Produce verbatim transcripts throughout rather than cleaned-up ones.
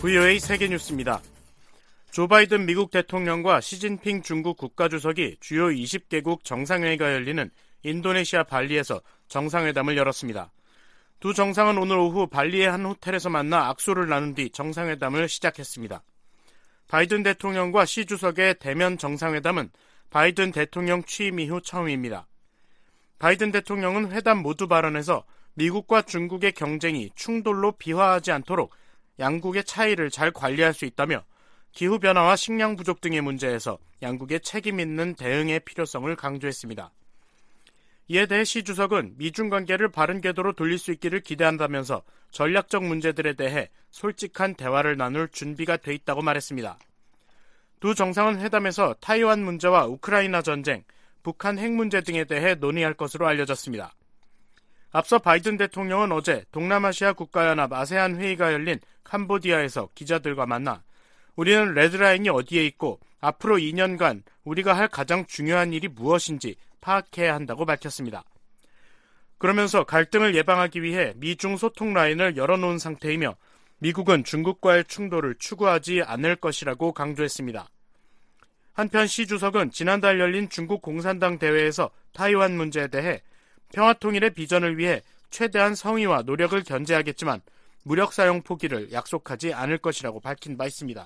브이오에이 세계뉴스입니다. 조 바이든 미국 대통령과 시진핑 중국 국가주석이 주요 이십 개국 정상회의가 열리는 인도네시아 발리에서 정상회담을 열었습니다. 두 정상은 오늘 오후 발리의 한 호텔에서 만나 악수를 나눈 뒤 정상회담을 시작했습니다. 바이든 대통령과 시 주석의 대면 정상회담은 바이든 대통령 취임 이후 처음입니다. 바이든 대통령은 회담 모두 발언에서 미국과 중국의 경쟁이 충돌로 비화하지 않도록 양국의 차이를 잘 관리할 수 있다며 기후변화와 식량 부족 등의 문제에서 양국의 책임 있는 대응의 필요성을 강조했습니다. 이에 대해 시 주석은 미중 관계를 바른 궤도로 돌릴 수 있기를 기대한다면서 전략적 문제들에 대해 솔직한 대화를 나눌 준비가 돼 있다고 말했습니다. 두 정상은 회담에서 타이완 문제와 우크라이나 전쟁, 북한 핵 문제 등에 대해 논의할 것으로 알려졌습니다. 앞서 바이든 대통령은 어제 동남아시아 국가연합 아세안 회의가 열린 캄보디아에서 기자들과 만나 우리는 레드라인이 어디에 있고 앞으로 이 년간 우리가 할 가장 중요한 일이 무엇인지 파악해야 한다고 밝혔습니다. 그러면서 갈등을 예방하기 위해 미중 소통 라인을 열어놓은 상태이며 미국은 중국과의 충돌을 추구하지 않을 것이라고 강조했습니다. 한편 시 주석은 지난달 열린 중국 공산당 대회에서 타이완 문제에 대해 평화통일의 비전을 위해 최대한 성의와 노력을 견제하겠지만 무력 사용 포기를 약속하지 않을 것이라고 밝힌 바 있습니다.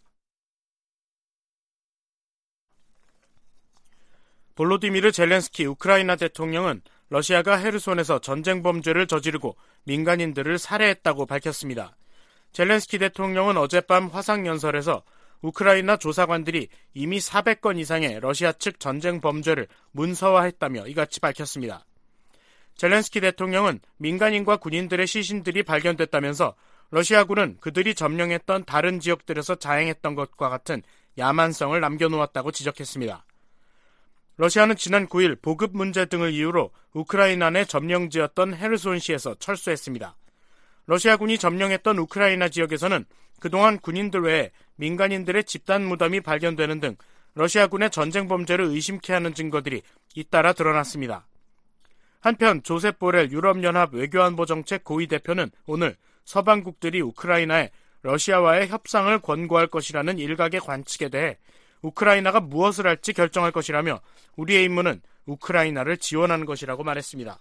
볼로디미르 젤렌스키 우크라이나 대통령은 러시아가 헤르손에서 전쟁 범죄를 저지르고 민간인들을 살해했다고 밝혔습니다. 젤렌스키 대통령은 어젯밤 화상연설에서 우크라이나 조사관들이 이미 사백 건 이상의 러시아 측 전쟁 범죄를 문서화했다며 이같이 밝혔습니다. 젤렌스키 대통령은 민간인과 군인들의 시신들이 발견됐다면서 러시아군은 그들이 점령했던 다른 지역들에서 자행했던 것과 같은 야만성을 남겨놓았다고 지적했습니다. 러시아는 지난 구 일 보급 문제 등을 이유로 우크라이나 내 점령지였던 헤르손시에서 철수했습니다. 러시아군이 점령했던 우크라이나 지역에서는 그동안 군인들 외에 민간인들의 집단 무덤이 발견되는 등 러시아군의 전쟁 범죄를 의심케 하는 증거들이 잇따라 드러났습니다. 한편 조셉 보렐 유럽연합 외교안보정책 고위 대표는 오늘 서방국들이 우크라이나에 러시아와의 협상을 권고할 것이라는 일각의 관측에 대해 우크라이나가 무엇을 할지 결정할 것이라며 우리의 임무는 우크라이나를 지원하는 것이라고 말했습니다.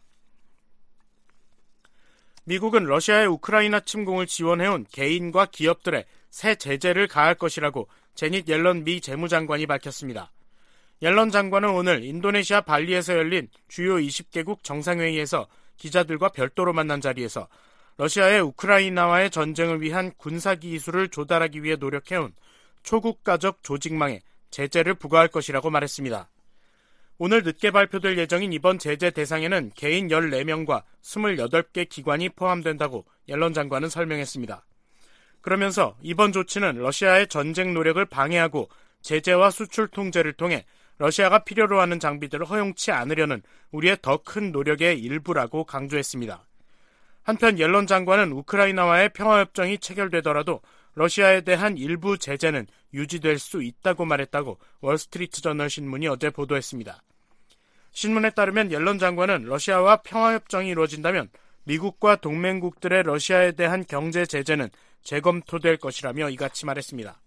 미국은 러시아의 우크라이나 침공을 지원해온 개인과 기업들에 새 제재를 가할 것이라고 제닛 옐런 미 재무장관이 밝혔습니다. 옐런 장관은 오늘 인도네시아 발리에서 열린 주요 이십 개국 정상회의에서 기자들과 별도로 만난 자리에서 러시아의 우크라이나와의 전쟁을 위한 군사기술을 조달하기 위해 노력해온 초국가적 조직망에 제재를 부과할 것이라고 말했습니다. 오늘 늦게 발표될 예정인 이번 제재 대상에는 개인 열네 명과 이십팔 개 기관이 포함된다고 옐런 장관은 설명했습니다. 그러면서 이번 조치는 러시아의 전쟁 노력을 방해하고 제재와 수출 통제를 통해 러시아가 필요로 하는 장비들을 허용치 않으려는 우리의 더 큰 노력의 일부라고 강조했습니다. 한편 옐런 장관은 우크라이나와의 평화협정이 체결되더라도 러시아에 대한 일부 제재는 유지될 수 있다고 말했다고 월스트리트저널 신문이 어제 보도했습니다. 신문에 따르면 옐런 장관은 러시아와 평화협정이 이루어진다면 미국과 동맹국들의 러시아에 대한 경제 제재는 재검토될 것이라며 이같이 말했습니다.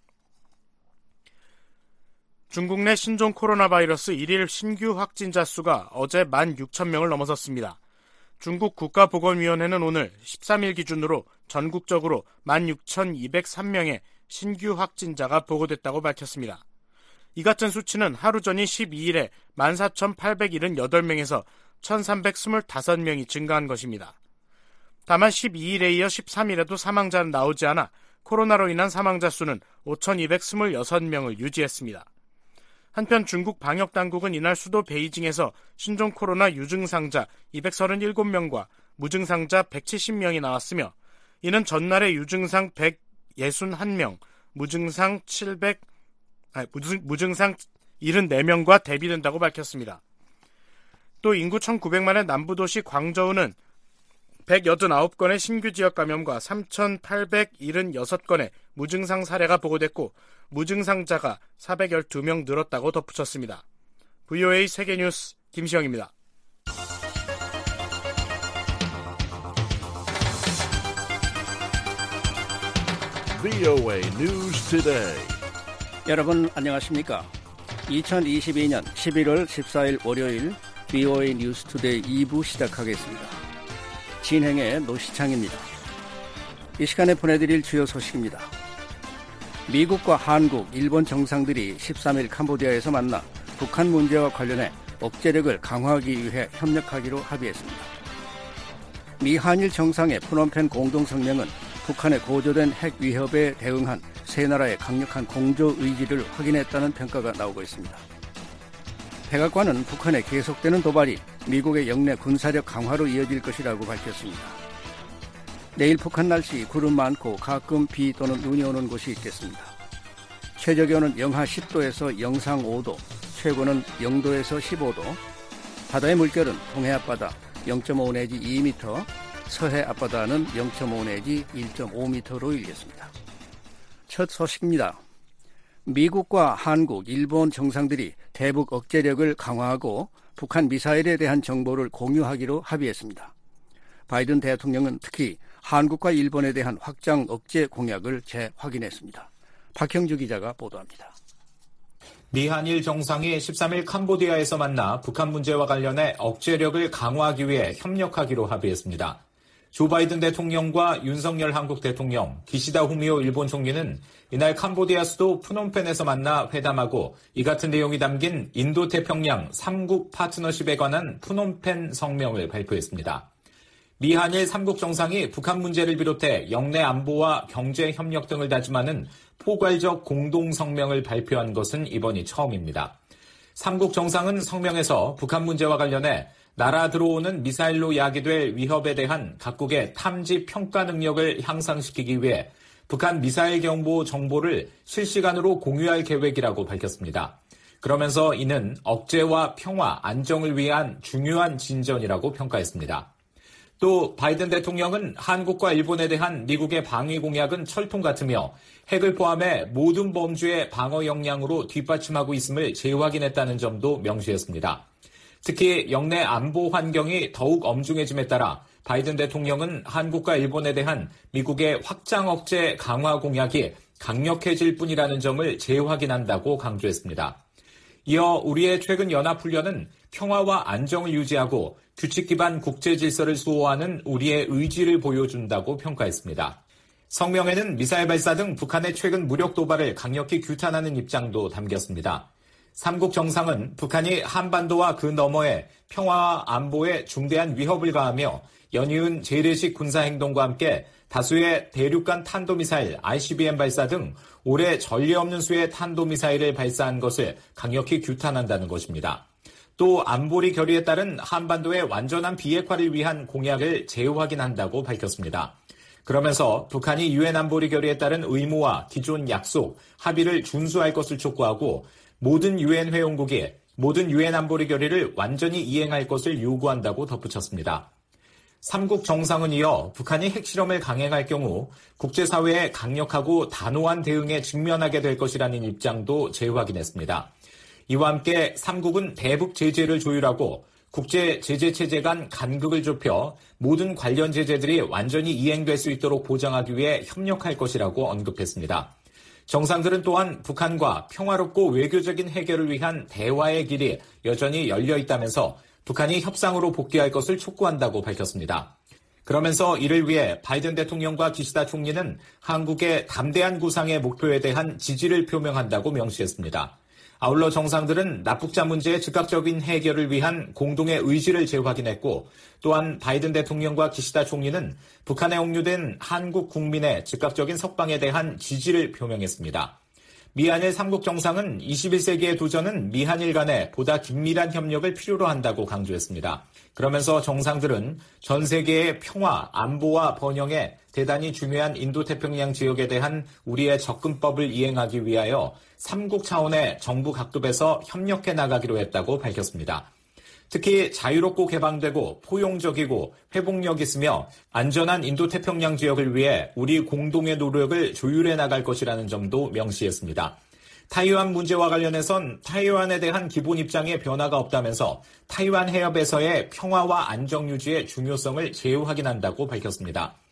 중국 내 신종 코로나 바이러스 일일 신규 확진자 수가 어제 만 육천 명을 넘어섰습니다. 중국 국가보건위원회는 오늘 십삼 일 기준으로 전국적으로 만 육천이백삼 명의 신규 확진자가 보고됐다고 밝혔습니다. 이 같은 수치는 하루 전인 십이 일에 만 사천팔백칠십팔 명에서 천삼백이십오 명이 증가한 것입니다. 다만 십이 일에 이어 십삼 일에도 사망자는 나오지 않아 코로나로 인한 사망자 수는 오천이백이십육 명을 유지했습니다. 한편 중국 방역당국은 이날 수도 베이징에서 신종 코로나 유증상자 이백삼십칠 명과 무증상자 백칠십 명이 나왔으며 이는 전날의 유증상 백육십일 명, 무증상 칠백, 아니, 무증, 무증상 칠십사 명과 대비된다고 밝혔습니다. 또 인구 천구백만의 남부도시 광저우는 백팔십구 건의 신규 지역 감염과 삼천팔백칠십육 건의 무증상 사례가 보고됐고 무증상자가 사백십이 명 늘었다고 덧붙였습니다. 브이오에이 세계뉴스 김시영입니다. 브이오에이 News Today. 여러분 안녕하십니까? 이천이십이년 십일월 십사일 월요일 브이오에이 뉴스 투데이 이 부 시작하겠습니다. 진행의 노시창입니다. 이 시간에 보내드릴 주요 소식입니다. 미국과 한국, 일본 정상들이 십삼일 캄보디아에서 만나 북한 문제와 관련해 억제력을 강화하기 위해 협력하기로 합의했습니다. 미 한일 정상의 프놈펜 공동성명은 북한의 고조된 핵 위협에 대응한 세 나라의 강력한 공조 의지를 확인했다는 평가가 나오고 있습니다. 백악관은 북한의 계속되는 도발이 미국의 영내 군사력 강화로 이어질 것이라고 밝혔습니다. 내일 북한 날씨 구름 많고 가끔 비 또는 눈이 오는 곳이 있겠습니다. 최저기온은 영하 십도에서 영상 오도, 최고는 영도에서 십오도, 바다의 물결은 동해 앞바다 영점오 내지 이 미터, 서해 앞바다는 영점오 내지 일점오 미터로 일겠습니다. 첫 소식입니다. 미국과 한국, 일본 정상들이 대북 억제력을 강화하고 북한 미사일에 대한 정보를 공유하기로 합의했습니다. 바이든 대통령은 특히 한국과 일본에 대한 확장 억제 공약을 재확인했습니다. 박형주 기자가 보도합니다. 미한일 정상이 십삼일 캄보디아에서 만나 북한 문제와 관련해 억제력을 강화하기 위해 협력하기로 합의했습니다. 조 바이든 대통령과 윤석열 한국 대통령, 기시다 후미오 일본 총리는 이날 캄보디아 수도 프놈펜에서 만나 회담하고 이 같은 내용이 담긴 인도태평양 삼국 파트너십에 관한 프놈펜 성명을 발표했습니다. 미한일 삼국 정상이 북한 문제를 비롯해 영내 안보와 경제 협력 등을 다짐하는 포괄적 공동성명을 발표한 것은 이번이 처음입니다. 삼국 정상은 성명에서 북한 문제와 관련해 날아 들어오는 미사일로 야기될 위협에 대한 각국의 탐지 평가 능력을 향상시키기 위해 북한 미사일 경보 정보를 실시간으로 공유할 계획이라고 밝혔습니다. 그러면서 이는 억제와 평화, 안정을 위한 중요한 진전이라고 평가했습니다. 또 바이든 대통령은 한국과 일본에 대한 미국의 방위 공약은 철통 같으며 핵을 포함해 모든 범주의 방어 역량으로 뒷받침하고 있음을 재확인했다는 점도 명시했습니다. 특히 영내 안보 환경이 더욱 엄중해짐에 따라 바이든 대통령은 한국과 일본에 대한 미국의 확장 억제 강화 공약이 강력해질 뿐이라는 점을 재확인한다고 강조했습니다. 이어 우리의 최근 연합훈련은 평화와 안정을 유지하고 규칙 기반 국제 질서를 수호하는 우리의 의지를 보여준다고 평가했습니다. 성명에는 미사일 발사 등 북한의 최근 무력 도발을 강력히 규탄하는 입장도 담겼습니다. 삼국 정상은 북한이 한반도와 그 너머에 평화와 안보에 중대한 위협을 가하며 연이은 재래식 군사행동과 함께 다수의 대륙간 탄도미사일 아이씨비엠 발사 등 올해 전례 없는 수의 탄도미사일을 발사한 것을 강력히 규탄한다는 것입니다. 또 안보리 결의에 따른 한반도의 완전한 비핵화를 위한 공약을 재확인한다고 밝혔습니다. 그러면서 북한이 유엔 안보리 결의에 따른 의무와 기존 약속, 합의를 준수할 것을 촉구하고 모든 유엔 회원국이 모든 유엔 안보리 결의를 완전히 이행할 것을 요구한다고 덧붙였습니다. 삼국 정상은 이어 북한이 핵실험을 강행할 경우 국제사회의 강력하고 단호한 대응에 직면하게 될 것이라는 입장도 재확인했습니다. 이와 함께 삼국은 대북 제재를 조율하고 국제 제재 체제 간 간극을 좁혀 모든 관련 제재들이 완전히 이행될 수 있도록 보장하기 위해 협력할 것이라고 언급했습니다. 정상들은 또한 북한과 평화롭고 외교적인 해결을 위한 대화의 길이 여전히 열려 있다면서 북한이 협상으로 복귀할 것을 촉구한다고 밝혔습니다. 그러면서 이를 위해 바이든 대통령과 기시다 총리는 한국의 담대한 구상의 목표에 대한 지지를 표명한다고 명시했습니다. 아울러 정상들은 납북자 문제의 즉각적인 해결을 위한 공동의 의지를 재확인했고 또한 바이든 대통령과 기시다 총리는 북한에 억류된 한국 국민의 즉각적인 석방에 대한 지지를 표명했습니다. 미한일 삼국 정상은 이십일 세기의 도전은 미한일 간에 보다 긴밀한 협력을 필요로 한다고 강조했습니다. 그러면서 정상들은 전 세계의 평화, 안보와 번영에 대단히 중요한 인도태평양 지역에 대한 우리의 접근법을 이행하기 위하여 삼국 차원의 정부 각급에서 협력해 나가기로 했다고 밝혔습니다. 특히 자유롭고 개방되고 포용적이고 회복력 있으며 안전한 인도태평양 지역을 위해 우리 공동의 노력을 조율해 나갈 것이라는 점도 명시했습니다. 타이완 문제와 관련해선 타이완에 대한 기본 입장에 변화가 없다면서 타이완 해협에서의 평화와 안정 유지의 중요성을 재확인한다고 밝혔습니다.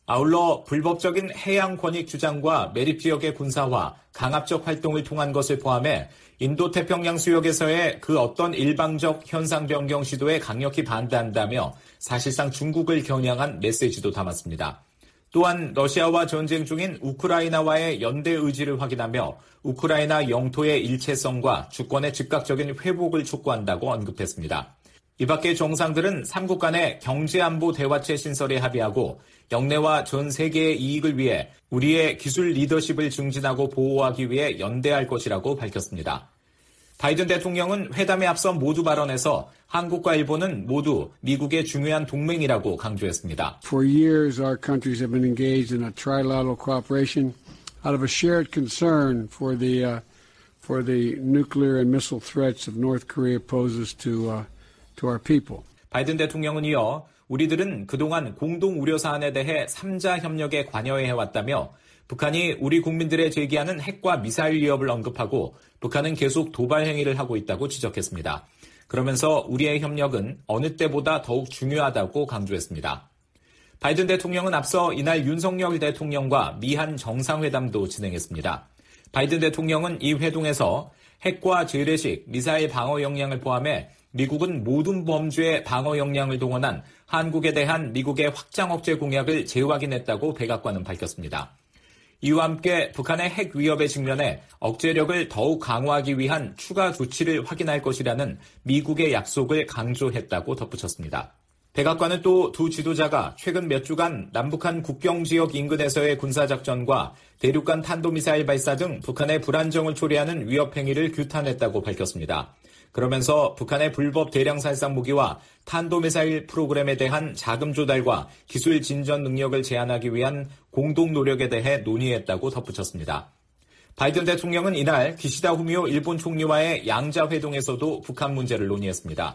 아울러 불법적인 해양 권익 주장과 매립 지역의 군사화, 강압적 활동을 통한 것을 포함해 인도태평양 수역에서의 그 어떤 일방적 현상 변경 시도에 강력히 반대한다며 사실상 중국을 겨냥한 메시지도 담았습니다. 또한 러시아와 전쟁 중인 우크라이나와의 연대 의지를 확인하며 우크라이나 영토의 일체성과 주권의 즉각적인 회복을 촉구한다고 언급했습니다. 이 밖에 정상들은 삼국 간의 경제안보 대화체 신설에 합의하고 영내와 전 세계의 이익을 위해 우리의 기술 리더십을 증진하고 보호하기 위해 연대할 것이라고 밝혔습니다. 바이든 대통령은 회담에 앞서 모두 발언에서 한국과 일본은 모두 미국의 중요한 동맹이라고 강조했습니다. For years, our countries have been engaged in a trilateral cooperation out of a shared concern for the uh, for the nuclear and missile threats of North Korea poses to uh, to our people. 바이든 대통령은 이어 우리들은 그동안 공동 우려 사안에 대해 삼자 협력에 관여해 왔다며 북한이 우리 국민들에 제기하는 핵과 미사일 위협을 언급하고 북한은 계속 도발 행위를 하고 있다고 지적했습니다. 그러면서 우리의 협력은 어느 때보다 더욱 중요하다고 강조했습니다. 바이든 대통령은 앞서 이날 윤석열 대통령과 미한 정상회담도 진행했습니다. 바이든 대통령은 이 회동에서 핵과 재래식, 미사일 방어 역량을 포함해 미국은 모든 범주의 방어 역량을 동원한 한국에 대한 미국의 확장 억제 공약을 재확인했다고 백악관은 밝혔습니다. 이와 함께 북한의 핵 위협에 직면해 억제력을 더욱 강화하기 위한 추가 조치를 확인할 것이라는 미국의 약속을 강조했다고 덧붙였습니다. 백악관은 또 두 지도자가 최근 몇 주간 남북한 국경지역 인근에서의 군사작전과 대륙간 탄도미사일 발사 등 북한의 불안정을 초래하는 위협 행위를 규탄했다고 밝혔습니다. 그러면서 북한의 불법 대량 살상 무기와 탄도미사일 프로그램에 대한 자금 조달과 기술 진전 능력을 제한하기 위한 공동 노력에 대해 논의했다고 덧붙였습니다. 바이든 대통령은 이날 기시다 후미오 일본 총리와의 양자 회동에서도 북한 문제를 논의했습니다.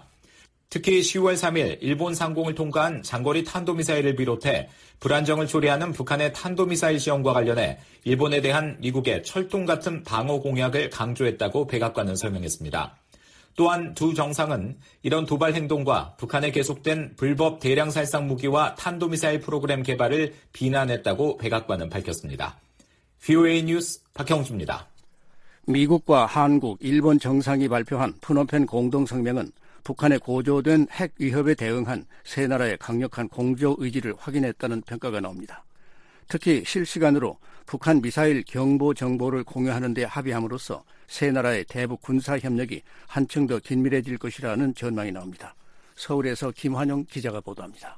특히 시월 삼일 일본 상공을 통과한 장거리 탄도미사일을 비롯해 불안정을 초래하는 북한의 탄도미사일 시험과 관련해 일본에 대한 미국의 철통 같은 방어 공약을 강조했다고 백악관은 설명했습니다. 또한 두 정상은 이런 도발 행동과 북한의 계속된 불법 대량 살상 무기와 탄도미사일 프로그램 개발을 비난했다고 백악관은 밝혔습니다. 브이오에이 뉴스 박형주입니다. 미국과 한국, 일본 정상이 발표한 푸놈펜 공동성명은 북한의 고조된 핵 위협에 대응한 세 나라의 강력한 공조 의지를 확인했다는 평가가 나옵니다. 특히 실시간으로 북한 미사일 경보 정보를 공유하는 데 합의함으로써 세 나라의 대북 군사 협력이 한층 더 긴밀해질 것이라는 전망이 나옵니다. 서울에서 김환영 기자가 보도합니다.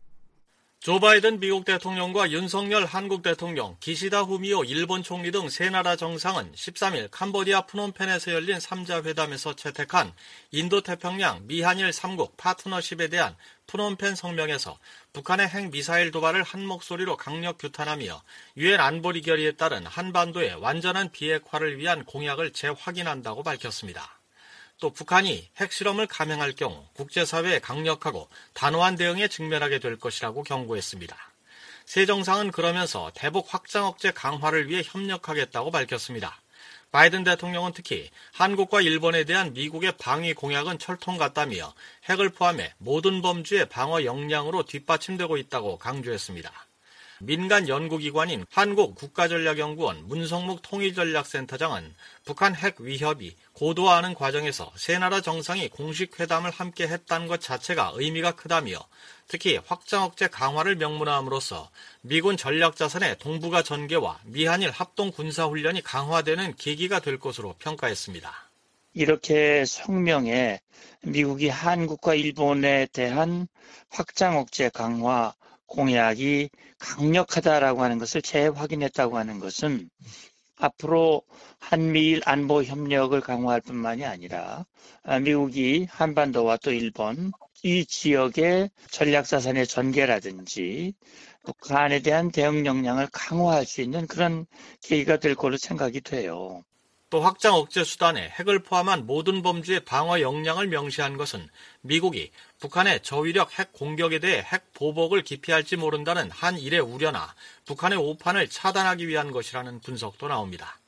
조 바이든 미국 대통령과 윤석열 한국 대통령, 기시다 후미오 일본 총리 등 세 나라 정상은 십삼일 캄보디아 프놈펜에서 열린 삼자 회담에서 채택한 인도태평양 미한일 삼국 파트너십에 대한 프놈펜 성명에서 북한의 핵미사일 도발을 한 목소리로 강력 규탄하며 유엔 안보리 결의에 따른 한반도의 완전한 비핵화를 위한 공약을 재확인한다고 밝혔습니다. 또 북한이 핵실험을 감행할 경우 국제사회에 강력하고 단호한 대응에 직면하게 될 것이라고 경고했습니다. 세 정상은 그러면서 대북 확장 억제 강화를 위해 협력하겠다고 밝혔습니다. 바이든 대통령은 특히 한국과 일본에 대한 미국의 방위 공약은 철통 같다며 핵을 포함해 모든 범주의 방어 역량으로 뒷받침되고 있다고 강조했습니다. 민간 연구기관인 한국국가전략연구원 문성묵 통일전략센터장은 북한 핵 위협이 고도화하는 과정에서 세 나라 정상이 공식 회담을 함께 했다는 것 자체가 의미가 크다며 특히 확장 억제 강화를 명문화함으로써 미군 전략자산의 동북아 전개와 미한일 합동 군사훈련이 강화되는 계기가 될 것으로 평가했습니다. 이렇게 성명에 미국이 한국과 일본에 대한 확장 억제 강화 공약이 강력하다라고 하는 것을 재확인했다고 하는 것은 앞으로 한미일 안보 협력을 강화할 뿐만이 아니라 미국이 한반도와 또 일본 이 지역의 전략자산의 전개라든지 북한에 대한 대응 역량을 강화할 수 있는 그런 계기가 될 걸로 생각이 돼요. 또 확장 억제 수단에 핵을 포함한 모든 범주의 방어 역량을 명시한 것은 미국이 북한의 저위력 핵 공격에 대해 핵 보복을 기피할지 모른다는 한일의 우려나 북한의 오판을 차단하기 위한 것이라는 분석도 나옵니다.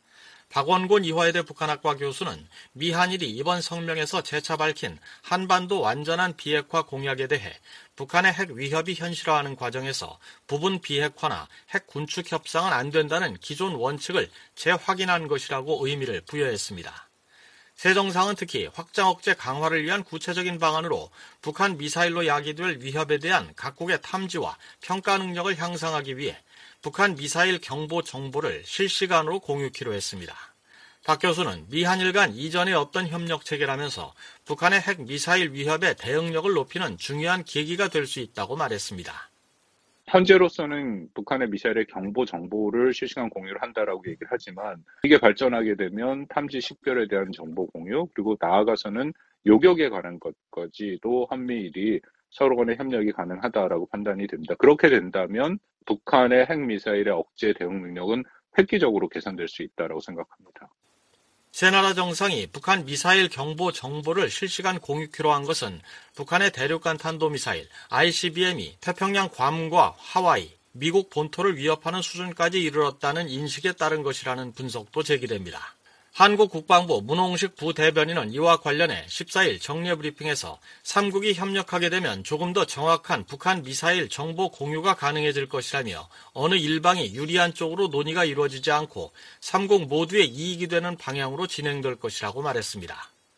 박원곤 이화여대 북한학과 교수는 미한일이 이번 성명에서 재차 밝힌 한반도 완전한 비핵화 공약에 대해 북한의 핵 위협이 현실화하는 과정에서 부분 비핵화나 핵 군축 협상은 안 된다는 기존 원칙을 재확인한 것이라고 의미를 부여했습니다. 새 정상은 특히 확장 억제 강화를 위한 구체적인 방안으로 북한 미사일로 야기될 위협에 대한 각국의 탐지와 평가 능력을 향상하기 위해 북한 미사일 경보 정보를 실시간으로 공유키로 했습니다. 박 교수는 미한일 간 이전에 없던 협력 체계라면서 북한의 핵 미사일 위협의 대응력을 높이는 중요한 계기가 될 수 있다고 말했습니다. 현재로서는 북한의 미사일의 경보 정보를 실시간 공유를 한다라고 얘기를 하지만 이게 발전하게 되면 탐지 식별에 대한 정보 공유 그리고 나아가서는 요격에 관한 것까지도 한미일이 서로 간의 협력이 가능하다라고 판단이 됩니다. 그렇게 된다면 북한의 핵미사일의 억제 대응 능력은 획기적으로 개선될 수 있다고 생각합니다. 세 나라 정상이 북한 미사일 경보 정보를 실시간 공유키로 한 것은 북한의 대륙간 탄도미사일 아이씨비엠이 태평양 괌과 하와이, 미국 본토를 위협하는 수준까지 이르렀다는 인식에 따른 것이라는 분석도 제기됩니다. 한국 국방부 문홍식 부대변인은 이와 관련해 십사일 정례 브리핑에서 삼국이 협력하게 되면 조금 더 정확한 북한 미사일 정보 공유가 가능해질 것이라며 어느 일방이 유리한 쪽으로 논의가 이루어지지 않고 삼국 모두의 이익이 되는 방향으로 진행될 것이라고 말했습니다.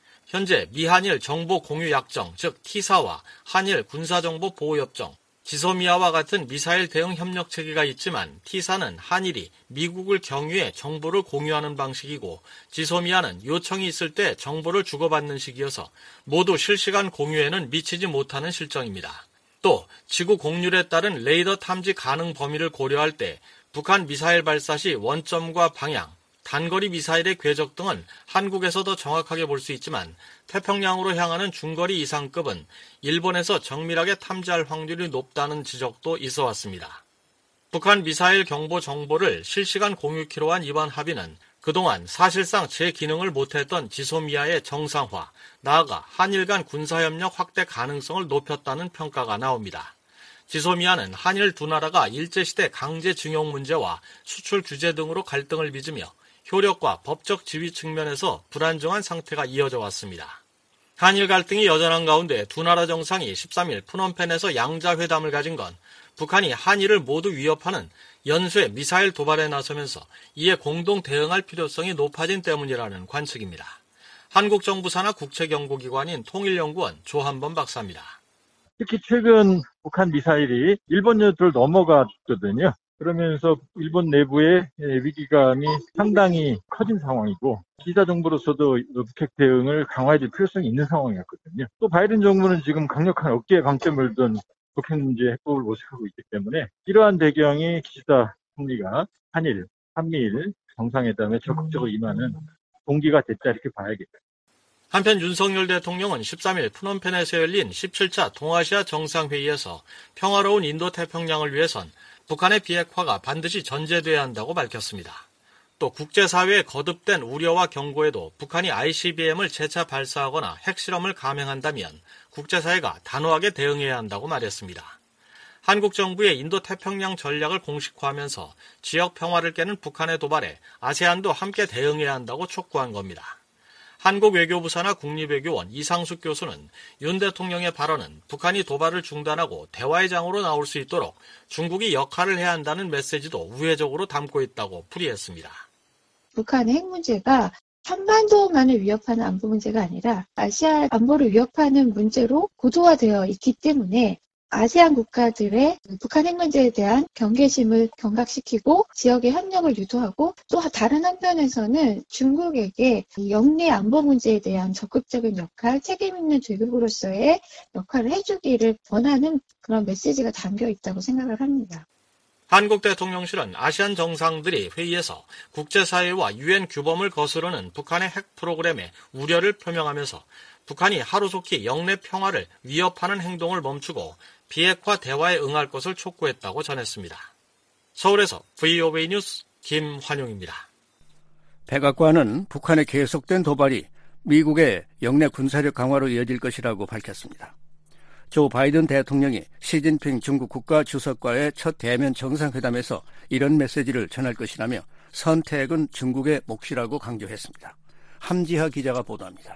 현재 미한일 정보 공유 약정, 즉 티사와 한일 군사정보 보호협정, 지소미아와 같은 미사일 대응 협력 체계가 있지만 티사는 한일이 미국을 경유해 정보를 공유하는 방식이고 지소미아는 요청이 있을 때 정보를 주고받는 식이어서 모두 실시간 공유에는 미치지 못하는 실정입니다. 또 지구 곡률에 따른 레이더 탐지 가능 범위를 고려할 때 북한 미사일 발사 시 원점과 방향, 단거리 미사일의 궤적 등은 한국에서 더 정확하게 볼 수 있지만 태평양으로 향하는 중거리 이상급은 일본에서 정밀하게 탐지할 확률이 높다는 지적도 있어 왔습니다. 북한 미사일 경보 정보를 실시간 공유키로 한 이번 합의는 그동안 사실상 제 기능을 못했던 지소미아의 정상화, 나아가 한일 간 군사협력 확대 가능성을 높였다는 평가가 나옵니다. 지소미아는 한일 두 나라가 일제시대 강제징용 문제와 수출 규제 등으로 갈등을 빚으며 효력과 법적 지위 측면에서 불안정한 상태가 이어져 왔습니다. 한일 갈등이 여전한 가운데 두 나라 정상이 십삼일 푸놈펜에서 양자회담을 가진 건 북한이 한일을 모두 위협하는 연쇄 미사일 도발에 나서면서 이에 공동 대응할 필요성이 높아진 때문이라는 관측입니다. 한국 정부 산하 국책연구기관인 통일연구원 조한범 박사입니다. 특히 최근 북한 미사일이 일본 영토를 넘어갔거든요. 그러면서 일본 내부의 위기감이 상당히 커진 상황이고 기자 정부로서도 북핵 대응을 강화해줄 필요성이 있는 상황이었거든요. 또 바이든 정부는 지금 강력한 어깨에 방점을 둔 북핵 문제 해법을 모색하고 있기 때문에 이러한 배경이 기시다 총리가 한일, 한미일 정상회담에 적극적으로 임하는 동기가 됐다 이렇게 봐야겠다. 한편 윤석열 대통령은 십삼일 푸놈펜에서 열린 십칠차 동아시아 정상회의에서 평화로운 인도태평양을 위해선 북한의 비핵화가 반드시 전제돼야 한다고 밝혔습니다. 또 국제사회의 거듭된 우려와 경고에도 북한이 아이씨비엠을 재차 발사하거나 핵실험을 감행한다면 국제사회가 단호하게 대응해야 한다고 말했습니다. 한국 정부의 인도태평양 전략을 공식화하면서 지역 평화를 깨는 북한의 도발에 아세안도 함께 대응해야 한다고 촉구한 겁니다. 한국 외교부 산하 국립외교원 이상숙 교수는 윤 대통령의 발언은 북한이 도발을 중단하고 대화의 장으로 나올 수 있도록 중국이 역할을 해야 한다는 메시지도 우회적으로 담고 있다고 풀이했습니다. 북한의 핵 문제가 한반도만을 위협하는 안보 문제가 아니라 아시아 안보를 위협하는 문제로 고도화되어 있기 때문에 아세안 국가들의 북한 핵 문제에 대한 경계심을 경각시키고 지역의 협력을 유도하고 또 다른 한편에서는 중국에게 영내 안보 문제에 대한 적극적인 역할, 책임 있는 조국으로서의 역할을 해주기를 원하는 그런 메시지가 담겨 있다고 생각을 합니다. 한국 대통령실은 아시안 정상들이 회의에서 국제사회와 유엔 규범을 거스르는 북한의 핵 프로그램에 우려를 표명하면서 북한이 하루속히 영내 평화를 위협하는 행동을 멈추고 비핵화 대화에 응할 것을 촉구했다고 전했습니다. 서울에서 브이오에이 뉴스 김환용입니다. 백악관은 북한의 계속된 도발이 미국의 영내 군사력 강화로 이어질 것이라고 밝혔습니다. 조 바이든 대통령이 시진핑 중국 국가주석과의 첫 대면 정상회담에서 이런 메시지를 전할 것이라며 선택은 중국의 몫이라고 강조했습니다. 함지하 기자가 보도합니다.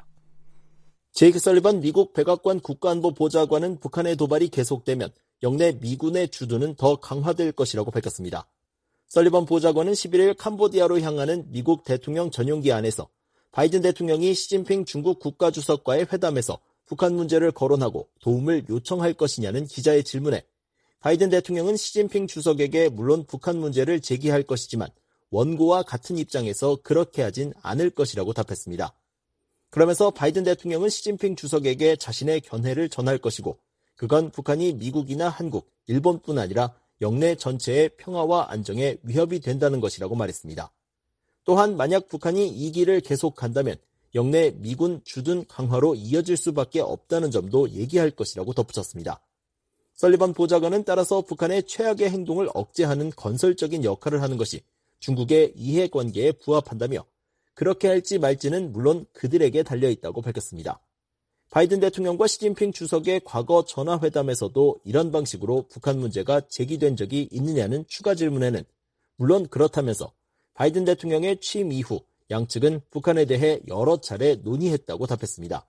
제이크 설리번 미국 백악관 국가안보 보좌관은 북한의 도발이 계속되면 영내 미군의 주도는 더 강화될 것이라고 밝혔습니다. 설리번 보좌관은 십일일 캄보디아로 향하는 미국 대통령 전용기 안에서 바이든 대통령이 시진핑 중국 국가주석과의 회담에서 북한 문제를 거론하고 도움을 요청할 것이냐는 기자의 질문에 바이든 대통령은 시진핑 주석에게 물론 북한 문제를 제기할 것이지만 원고와 같은 입장에서 그렇게 하진 않을 것이라고 답했습니다. 그러면서 바이든 대통령은 시진핑 주석에게 자신의 견해를 전할 것이고 그건 북한이 미국이나 한국, 일본뿐 아니라 영내 전체의 평화와 안정에 위협이 된다는 것이라고 말했습니다. 또한 만약 북한이 이 길을 계속간다면 영내 미군 주둔 강화로 이어질 수밖에 없다는 점도 얘기할 것이라고 덧붙였습니다. 설리번 보좌관은 따라서 북한의 최악의 행동을 억제하는 건설적인 역할을 하는 것이 중국의 이해관계에 부합한다며 그렇게 할지 말지는 물론 그들에게 달려있다고 밝혔습니다. 바이든 대통령과 시진핑 주석의 과거 전화회담에서도 이런 방식으로 북한 문제가 제기된 적이 있느냐는 추가 질문에는 물론 그렇다면서 바이든 대통령의 취임 이후 양측은 북한에 대해 여러 차례 논의했다고 답했습니다.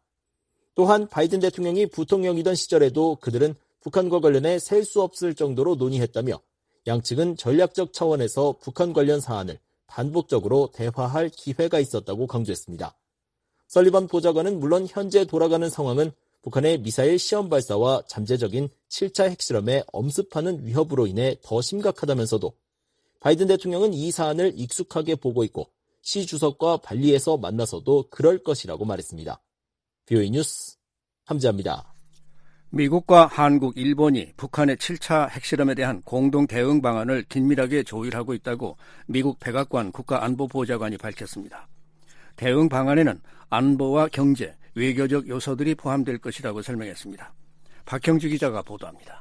또한 바이든 대통령이 부통령이던 시절에도 그들은 북한과 관련해 셀 수 없을 정도로 논의했다며 양측은 전략적 차원에서 북한 관련 사안을 반복적으로 대화할 기회가 있었다고 강조했습니다. 설리번 보좌관은 물론 현재 돌아가는 상황은 북한의 미사일 시험 발사와 잠재적인 칠 차 핵실험에 엄습하는 위협으로 인해 더 심각하다면서도 바이든 대통령은 이 사안을 익숙하게 보고 있고 시 주석과 발리에서 만나서도 그럴 것이라고 말했습니다. 비오이 뉴스 함지아입니다. 미국과 한국, 일본이 북한의 칠 차 핵실험에 대한 공동 대응 방안을 긴밀하게 조율하고 있다고 미국 백악관 국가안보보좌관이 밝혔습니다. 대응 방안에는 안보와 경제, 외교적 요소들이 포함될 것이라고 설명했습니다. 박형주 기자가 보도합니다.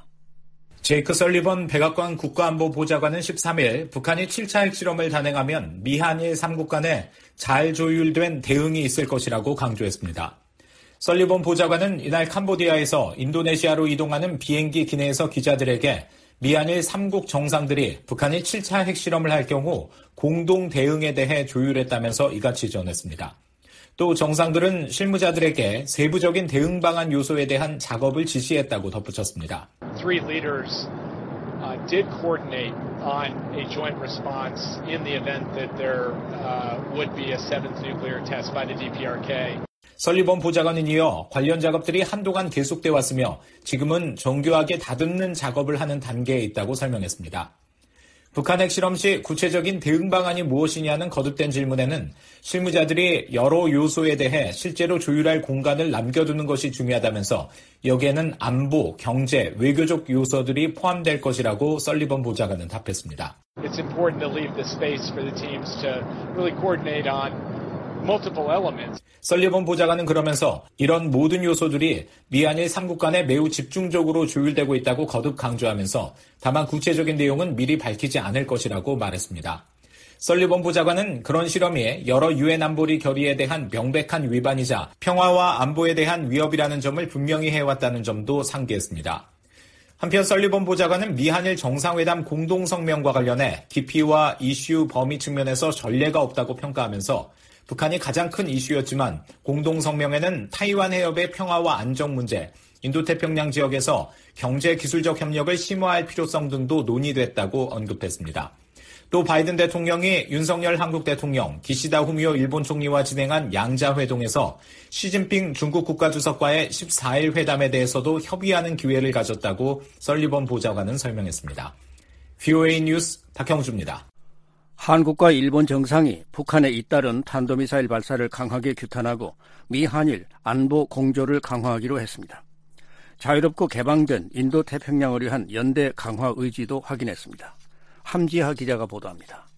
제이크 설리번 백악관 국가안보보좌관은 십삼일 북한이 칠 차 핵실험을 단행하면 미한일 삼 국 간에 잘 조율된 대응이 있을 것이라고 강조했습니다. 설리번 보좌관은 이날 캄보디아에서 인도네시아로 이동하는 비행기 기내에서 기자들에게 미한일 삼 국 정상들이 북한이 칠 차 핵실험을 할 경우 공동 대응에 대해 조율했다면서 이같이 전했습니다. 또 정상들은 실무자들에게 세부적인 대응 방안 요소에 대한 작업을 지시했다고 덧붙였습니다. Three leaders uh, did coordinate on a joint response in the event that there uh, would be a seventh nuclear test by the 디피아르케이. 설리번 보좌관은 이어 관련 작업들이 한동안 계속돼 왔으며 지금은 정교하게 다듬는 작업을 하는 단계에 있다고 설명했습니다. 북한 핵실험 시 구체적인 대응 방안이 무엇이냐는 거듭된 질문에는 실무자들이 여러 요소에 대해 실제로 조율할 공간을 남겨두는 것이 중요하다면서 여기에는 안보, 경제, 외교적 요소들이 포함될 것이라고 설리번 보좌관은 답했습니다. It's important to leave the space for the teams to really coordinate on multiple elements. 설리번 보좌관은 그러면서 이런 모든 요소들이 미한일 삼 국 간에 매우 집중적으로 조율되고 있다고 거듭 강조하면서 다만 구체적인 내용은 미리 밝히지 않을 것이라고 말했습니다. 설리번 보좌관은 그런 실험이 여러 유엔 안보리 결의에 대한 명백한 위반이자 평화와 안보에 대한 위협이라는 점을 분명히 해왔다는 점도 상기했습니다. 한편 설리번 보좌관은 미한일 정상회담 공동성명과 관련해 깊이와 이슈 범위 측면에서 전례가 없다고 평가하면서 북한이 가장 큰 이슈였지만 공동성명에는 타이완 해협의 평화와 안정 문제, 인도태평양 지역에서 경제기술적 협력을 심화할 필요성 등도 논의됐다고 언급했습니다. 또 바이든 대통령이 윤석열 한국 대통령, 기시다 후미오 일본 총리와 진행한 양자회동에서 시진핑 중국 국가주석과의 십사일 회담에 대해서도 협의하는 기회를 가졌다고 설리번 보좌관은 설명했습니다. 비오에이 뉴스 박형주입니다. 한국과 일본 정상이 북한에 잇따른 탄도미사일 발사를 강하게 규탄하고 미한일 안보 공조를 강화하기로 했습니다. 자유롭고 개방된 인도태평양을 위한 연대 강화 의지도 확인했습니다. 함지하 기자가 보도합니다.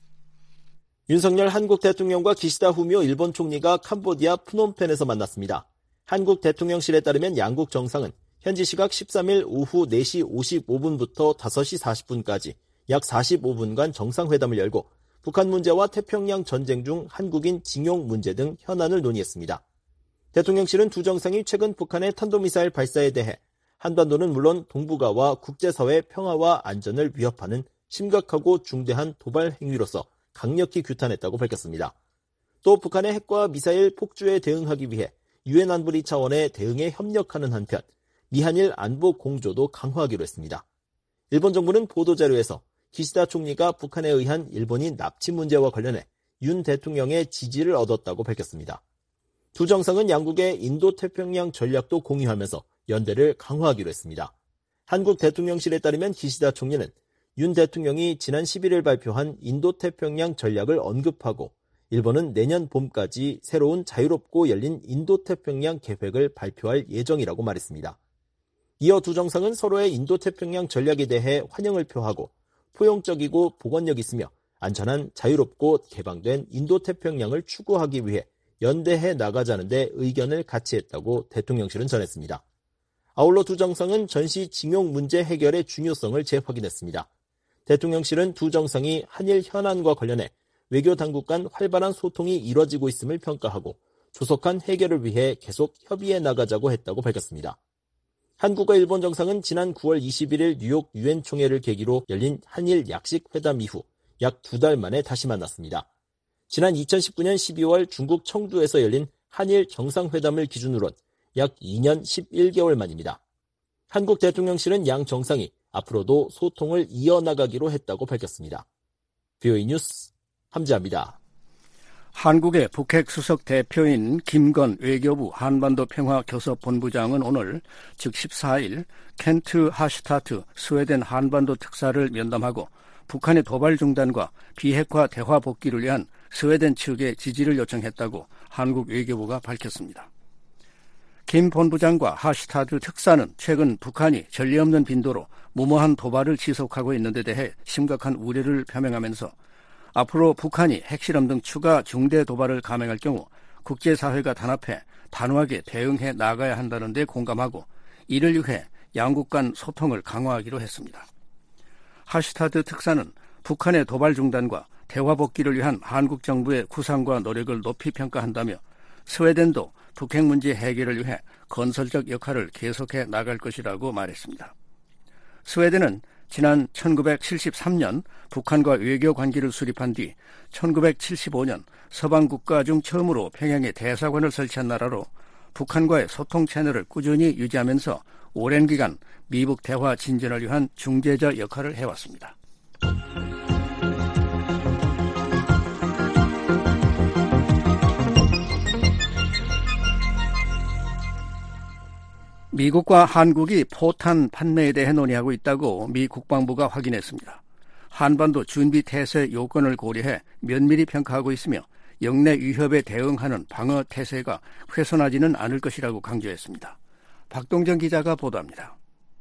윤석열 한국 대통령과 기시다 후미오 일본 총리가 캄보디아 프놈펜에서 만났습니다. 한국 대통령실에 따르면 양국 정상은 현지 시각 십삼일 오후 네시 오십오분부터 다섯시 사십분까지 약 사십오분간 정상회담을 열고 북한 문제와 태평양 전쟁 중 한국인 징용 문제 등 현안을 논의했습니다. 대통령실은 두 정상이 최근 북한의 탄도미사일 발사에 대해 한반도는 물론 동북아와 국제사회 평화와 안전을 위협하는 심각하고 중대한 도발 행위로서 강력히 규탄했다고 밝혔습니다. 또 북한의 핵과 미사일 폭주에 대응하기 위해 유엔 안보리 차원의 대응에 협력하는 한편 미한일 안보 공조도 강화하기로 했습니다. 일본 정부는 보도자료에서 기시다 총리가 북한에 의한 일본인 납치 문제와 관련해 윤 대통령의 지지를 얻었다고 밝혔습니다. 두 정상은 양국의 인도태평양 전략도 공유하면서 연대를 강화하기로 했습니다. 한국 대통령실에 따르면 기시다 총리는 윤 대통령이 지난 십일일 발표한 인도태평양 전략을 언급하고 일본은 내년 봄까지 새로운 자유롭고 열린 인도태평양 계획을 발표할 예정이라고 말했습니다. 이어 두 정상은 서로의 인도태평양 전략에 대해 환영을 표하고 포용적이고 복원력 있으며 안전한 자유롭고 개방된 인도태평양을 추구하기 위해 연대해 나가자는 데 의견을 같이 했다고 대통령실은 전했습니다. 아울러 두 정상은 전시징용 문제 해결의 중요성을 재확인했습니다. 대통령실은 두 정상이 한일 현안과 관련해 외교 당국 간 활발한 소통이 이뤄지고 있음을 평가하고 조속한 해결을 위해 계속 협의해 나가자고 했다고 밝혔습니다. 한국과 일본 정상은 지난 구월 이십일일 뉴욕 유엔 총회를 계기로 열린 한일 약식 회담 이후 약 두 달 만에 다시 만났습니다. 지난 이천십구년 십이월 중국 청두에서 열린 한일 정상회담을 기준으론 약 이 년 십일 개월 만입니다. 한국 대통령실은 양 정상이 앞으로도 소통을 이어나가기로 했다고 밝혔습니다. 비오이 뉴스 함지아입니다. 한국의 북핵 수석 대표인 김건 외교부 한반도 평화교섭본부장은 오늘 즉 십사일 켄트 하슈타트 스웨덴 한반도 특사를 면담하고 북한의 도발 중단과 비핵화 대화 복귀를 위한 스웨덴 측의 지지를 요청했다고 한국 외교부가 밝혔습니다. 김 본부장과 하슈타트 특사는 최근 북한이 전례 없는 빈도로 무모한 도발을 지속하고 있는 데 대해 심각한 우려를 표명하면서 앞으로 북한이 핵실험 등 추가 중대 도발을 감행할 경우 국제사회가 단합해 단호하게 대응해 나가야 한다는 데 공감하고 이를 위해 양국 간 소통을 강화하기로 했습니다. 하슈타트 특사는 북한의 도발 중단과 대화 복귀를 위한 한국 정부의 구상과 노력을 높이 평가한다며 스웨덴도 북핵 문제 해결을 위해 건설적 역할을 계속해 나갈 것이라고 말했습니다. 스웨덴은 지난 천구백칠십삼년 북한과 외교 관계를 수립한 뒤 천구백칠십오년 서방 국가 중 처음으로 평양에 대사관을 설치한 나라로 북한과의 소통 채널을 꾸준히 유지하면서 오랜 기간 미북 대화 진전을 위한 중재자 역할을 해왔습니다. 미국과 한국이 포탄 판매에 대해 논의하고 있다고 미 국방부가 확인했습니다. 한반도 준비 태세 요건을 고려해 면밀히 평가하고 있으며 영내 위협에 대응하는 방어 태세가 훼손하지는 않을 것이라고 강조했습니다. 박동정 기자가 보도합니다.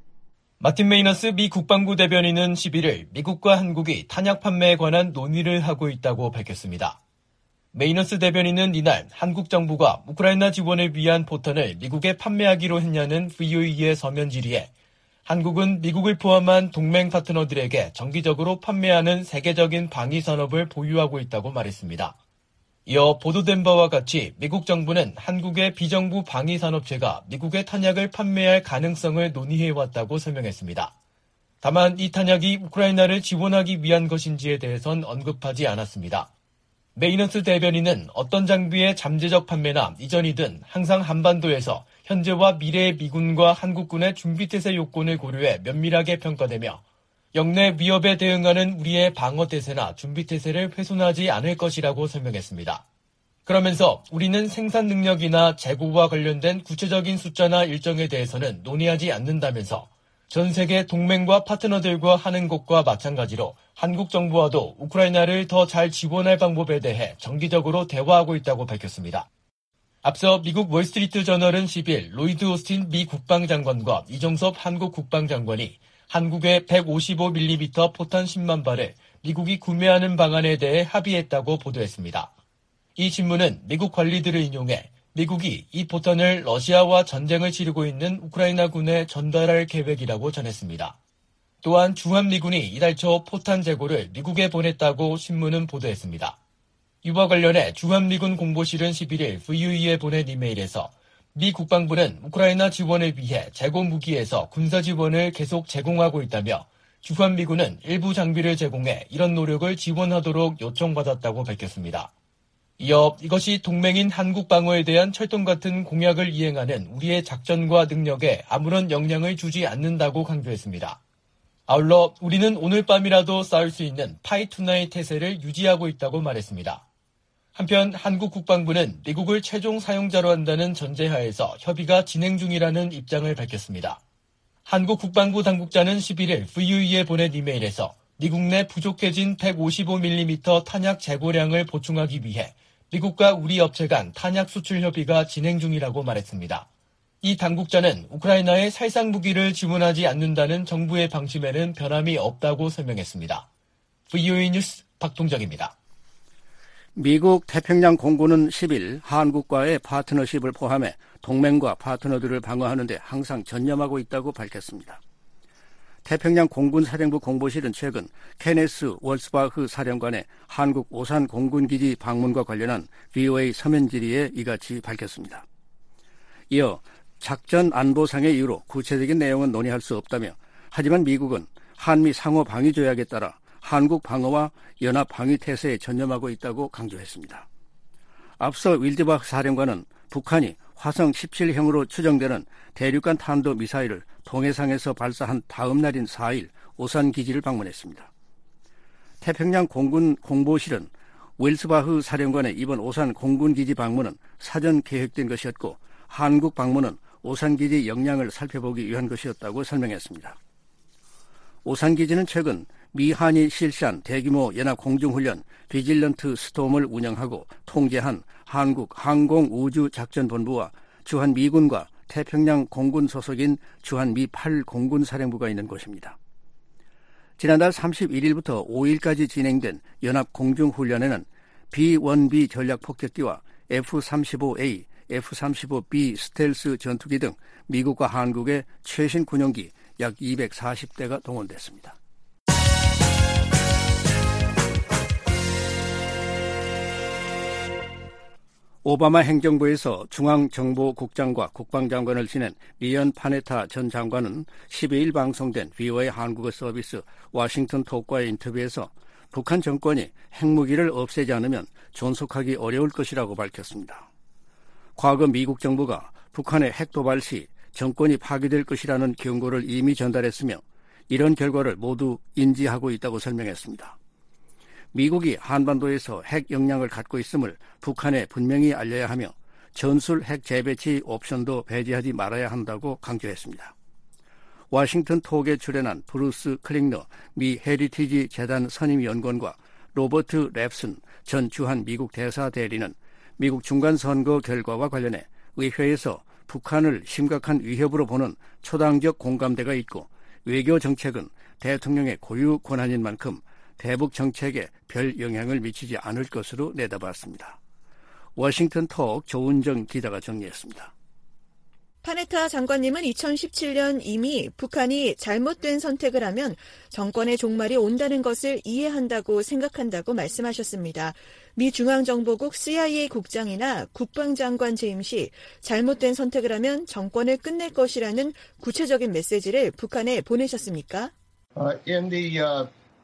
마틴 메이너스 미 국방부 대변인은 십일일 미국과 한국이 탄약 판매에 관한 논의를 하고 있다고 밝혔습니다. 메이너스 대변인은 이날 한국 정부가 우크라이나 지원을 위한 포탄을 미국에 판매하기로 했냐는 브이오이의 서면 질의에 한국은 미국을 포함한 동맹 파트너들에게 정기적으로 판매하는 세계적인 방위 산업을 보유하고 있다고 말했습니다. 이어 보도된 바와 같이 미국 정부는 한국의 비정부 방위 산업체가 미국의 탄약을 판매할 가능성을 논의해왔다고 설명했습니다. 다만 이 탄약이 우크라이나를 지원하기 위한 것인지에 대해선 언급하지 않았습니다. 메이너스 대변인은 어떤 장비의 잠재적 판매나 이전이든 항상 한반도에서 현재와 미래의 미군과 한국군의 준비태세 요건을 고려해 면밀하게 평가되며 영내 위협에 대응하는 우리의 방어태세나 준비태세를 훼손하지 않을 것이라고 설명했습니다. 그러면서 우리는 생산 능력이나 재고와 관련된 구체적인 숫자나 일정에 대해서는 논의하지 않는다면서 전 세계 동맹과 파트너들과 하는 것과 마찬가지로 한국 정부와도 우크라이나를 더 잘 지원할 방법에 대해 정기적으로 대화하고 있다고 밝혔습니다. 앞서 미국 월스트리트 저널은 십일 로이드 오스틴 미 국방장관과 이종섭 한국 국방장관이 한국의 백오십오 밀리미터 포탄 십만 발을 미국이 구매하는 방안에 대해 합의했다고 보도했습니다. 이 신문은 미국 관리들을 인용해 미국이 이 포탄을 러시아와 전쟁을 치르고 있는 우크라이나군에 전달할 계획이라고 전했습니다. 또한 주한미군이 이달 초 포탄 재고를 미국에 보냈다고 신문은 보도했습니다. 이와 관련해 주한미군 공보실은 십일일 브이오이에 보낸 이메일에서 미 국방부는 우크라이나 지원을 위해 재고 무기에서 군사 지원을 계속 제공하고 있다며 주한미군은 일부 장비를 제공해 이런 노력을 지원하도록 요청받았다고 밝혔습니다. 이어 이것이 동맹인 한국 방어에 대한 철통 같은 공약을 이행하는 우리의 작전과 능력에 아무런 영향을 주지 않는다고 강조했습니다. 아울러 우리는 오늘 밤이라도 싸울 수 있는 파이투나잇 태세를 유지하고 있다고 말했습니다. 한편 한국 국방부는 미국을 최종 사용자로 한다는 전제하에서 협의가 진행 중이라는 입장을 밝혔습니다. 한국 국방부 당국자는 십일일 브이유이에 보낸 이메일에서 미국 내 부족해진 백오십오 밀리미터 탄약 재고량을 보충하기 위해 미국과 우리 업체 간 탄약 수출 협의가 진행 중이라고 말했습니다. 이 당국자는 우크라이나에 살상 무기를 지원하지 않는다는 정부의 방침에는 변함이 없다고 설명했습니다. 브이오에이 뉴스 박동정입니다. 미국 태평양 공군은 십일 한국과의 파트너십을 포함해 동맹과 파트너들을 방어하는 데 항상 전념하고 있다고 밝혔습니다. 태평양 공군사령부 공보실은 최근 케네스 월스바흐 사령관의 한국 오산 공군기지 방문과 관련한 브이오에이 서면 질의에 이같이 밝혔습니다. 이어 작전 안보상의 이유로 구체적인 내용은 논의할 수 없다며 하지만 미국은 한미 상호 방위 조약에 따라 한국 방어와 연합 방위 태세에 전념하고 있다고 강조했습니다. 앞서 윌드바흐 사령관은 북한이 화성 십칠형으로 추정되는 대륙간 탄도 미사일을 동해상에서 발사한 다음 날인 사일 오산 기지를 방문했습니다. 태평양 공군 공보실은 윌스바흐 사령관의 이번 오산 공군기지 방문은 사전 계획된 것이었고 한국 방문은 오산기지 역량을 살펴보기 위한 것이었다고 설명했습니다. 오산기지는 최근 미한이 실시한 대규모 연합 공중훈련 비질런트 스톰을 운영하고 통제한 한국 항공우주작전본부와 주한미군과 태평양 공군 소속인 주한미 팔 공군사령부가 있는 곳입니다. 지난달 삼십일일부터 오일까지 진행된 연합 공중훈련에는 비 원 비 전략폭격기와 에프 삼십오 에이, 에프 삼십오 비 스텔스 전투기 등 미국과 한국의 최신 군용기 약 이백사십 대가 동원됐습니다. 오바마 행정부에서 중앙정보국장과 국방장관을 지낸 리언 파네타 전 장관은 십이일 방송된 브이오에이 한국어 서비스 워싱턴 톡과의 인터뷰에서 북한 정권이 핵무기를 없애지 않으면 존속하기 어려울 것이라고 밝혔습니다. 과거 미국 정부가 북한의 핵 도발 시 정권이 파괴될 것이라는 경고를 이미 전달했으며 이런 결과를 모두 인지하고 있다고 설명했습니다. 미국이 한반도에서 핵 역량을 갖고 있음을 북한에 분명히 알려야 하며 전술 핵 재배치 옵션도 배제하지 말아야 한다고 강조했습니다. 워싱턴 톡에 출연한 브루스 클링너 미 헤리티지 재단 선임연구원과 로버트 랩슨 전 주한 미국 대사 대리는 미국 중간선거 결과와 관련해 의회에서 북한을 심각한 위협으로 보는 초당적 공감대가 있고 외교 정책은 대통령의 고유 권한인 만큼 대북 정책에 별 영향을 미치지 않을 것으로 내다봤습니다. 워싱턴 톡 조은정 기자가 정리했습니다. 파네타 장관님은 이천십칠년 이미 북한이 잘못된 선택을 하면 정권의 종말이 온다는 것을 이해한다고 생각한다고 말씀하셨습니다. 미 중앙정보국 씨아이에이 국장이나 국방장관 재임 시 잘못된 선택을 하면 정권을 끝낼 것이라는 구체적인 메시지를 북한에 보내셨습니까? Uh, in the, uh...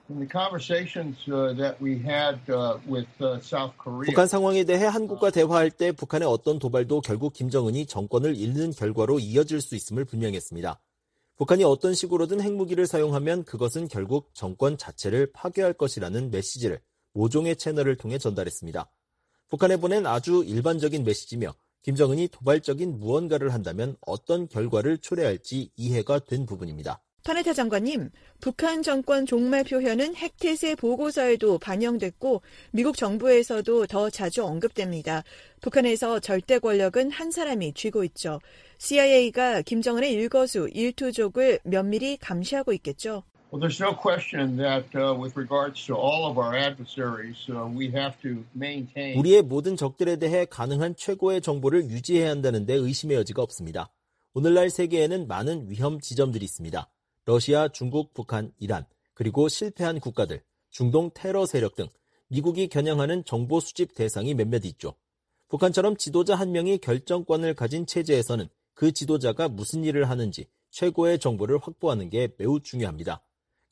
북한 상황에 대해 한국과 대화할 때 북한의 어떤 도발도 결국 김정은이 정권을 잃는 결과로 이어질 수 있음을 분명했습니다. 북한이 어떤 식으로든 핵무기를 사용하면 그것은 결국 정권 자체를 파괴할 것이라는 메시지를 모종의 채널을 통해 전달했습니다. 북한에 보낸 아주 일반적인 메시지며 김정은이 도발적인 무언가를 한다면 어떤 결과를 초래할지 이해가 된 부분입니다. 파네타 장관님, 북한 정권 종말 표현은 핵태세 보고서에도 반영됐고 미국 정부에서도 더 자주 언급됩니다. 북한에서 절대 권력은 한 사람이 쥐고 있죠. 씨아이에이가 김정은의 일거수 일투족을 면밀히 감시하고 있겠죠. Well, there's no question that uh, with regards to all of our adversaries, uh, we have to maintain. 우리의 모든 적들에 대해 가능한 최고의 정보를 유지해야 한다는 데 의심의 여지가 없습니다. 오늘날 세계에는 많은 위험 지점들이 있습니다. 러시아, 중국, 북한, 이란, 그리고 실패한 국가들, 중동 테러 세력 등 미국이 겨냥하는 정보 수집 대상이 몇몇 있죠. 북한처럼 지도자 한 명이 결정권을 가진 체제에서는 그 지도자가 무슨 일을 하는지 최고의 정보를 확보하는 게 매우 중요합니다.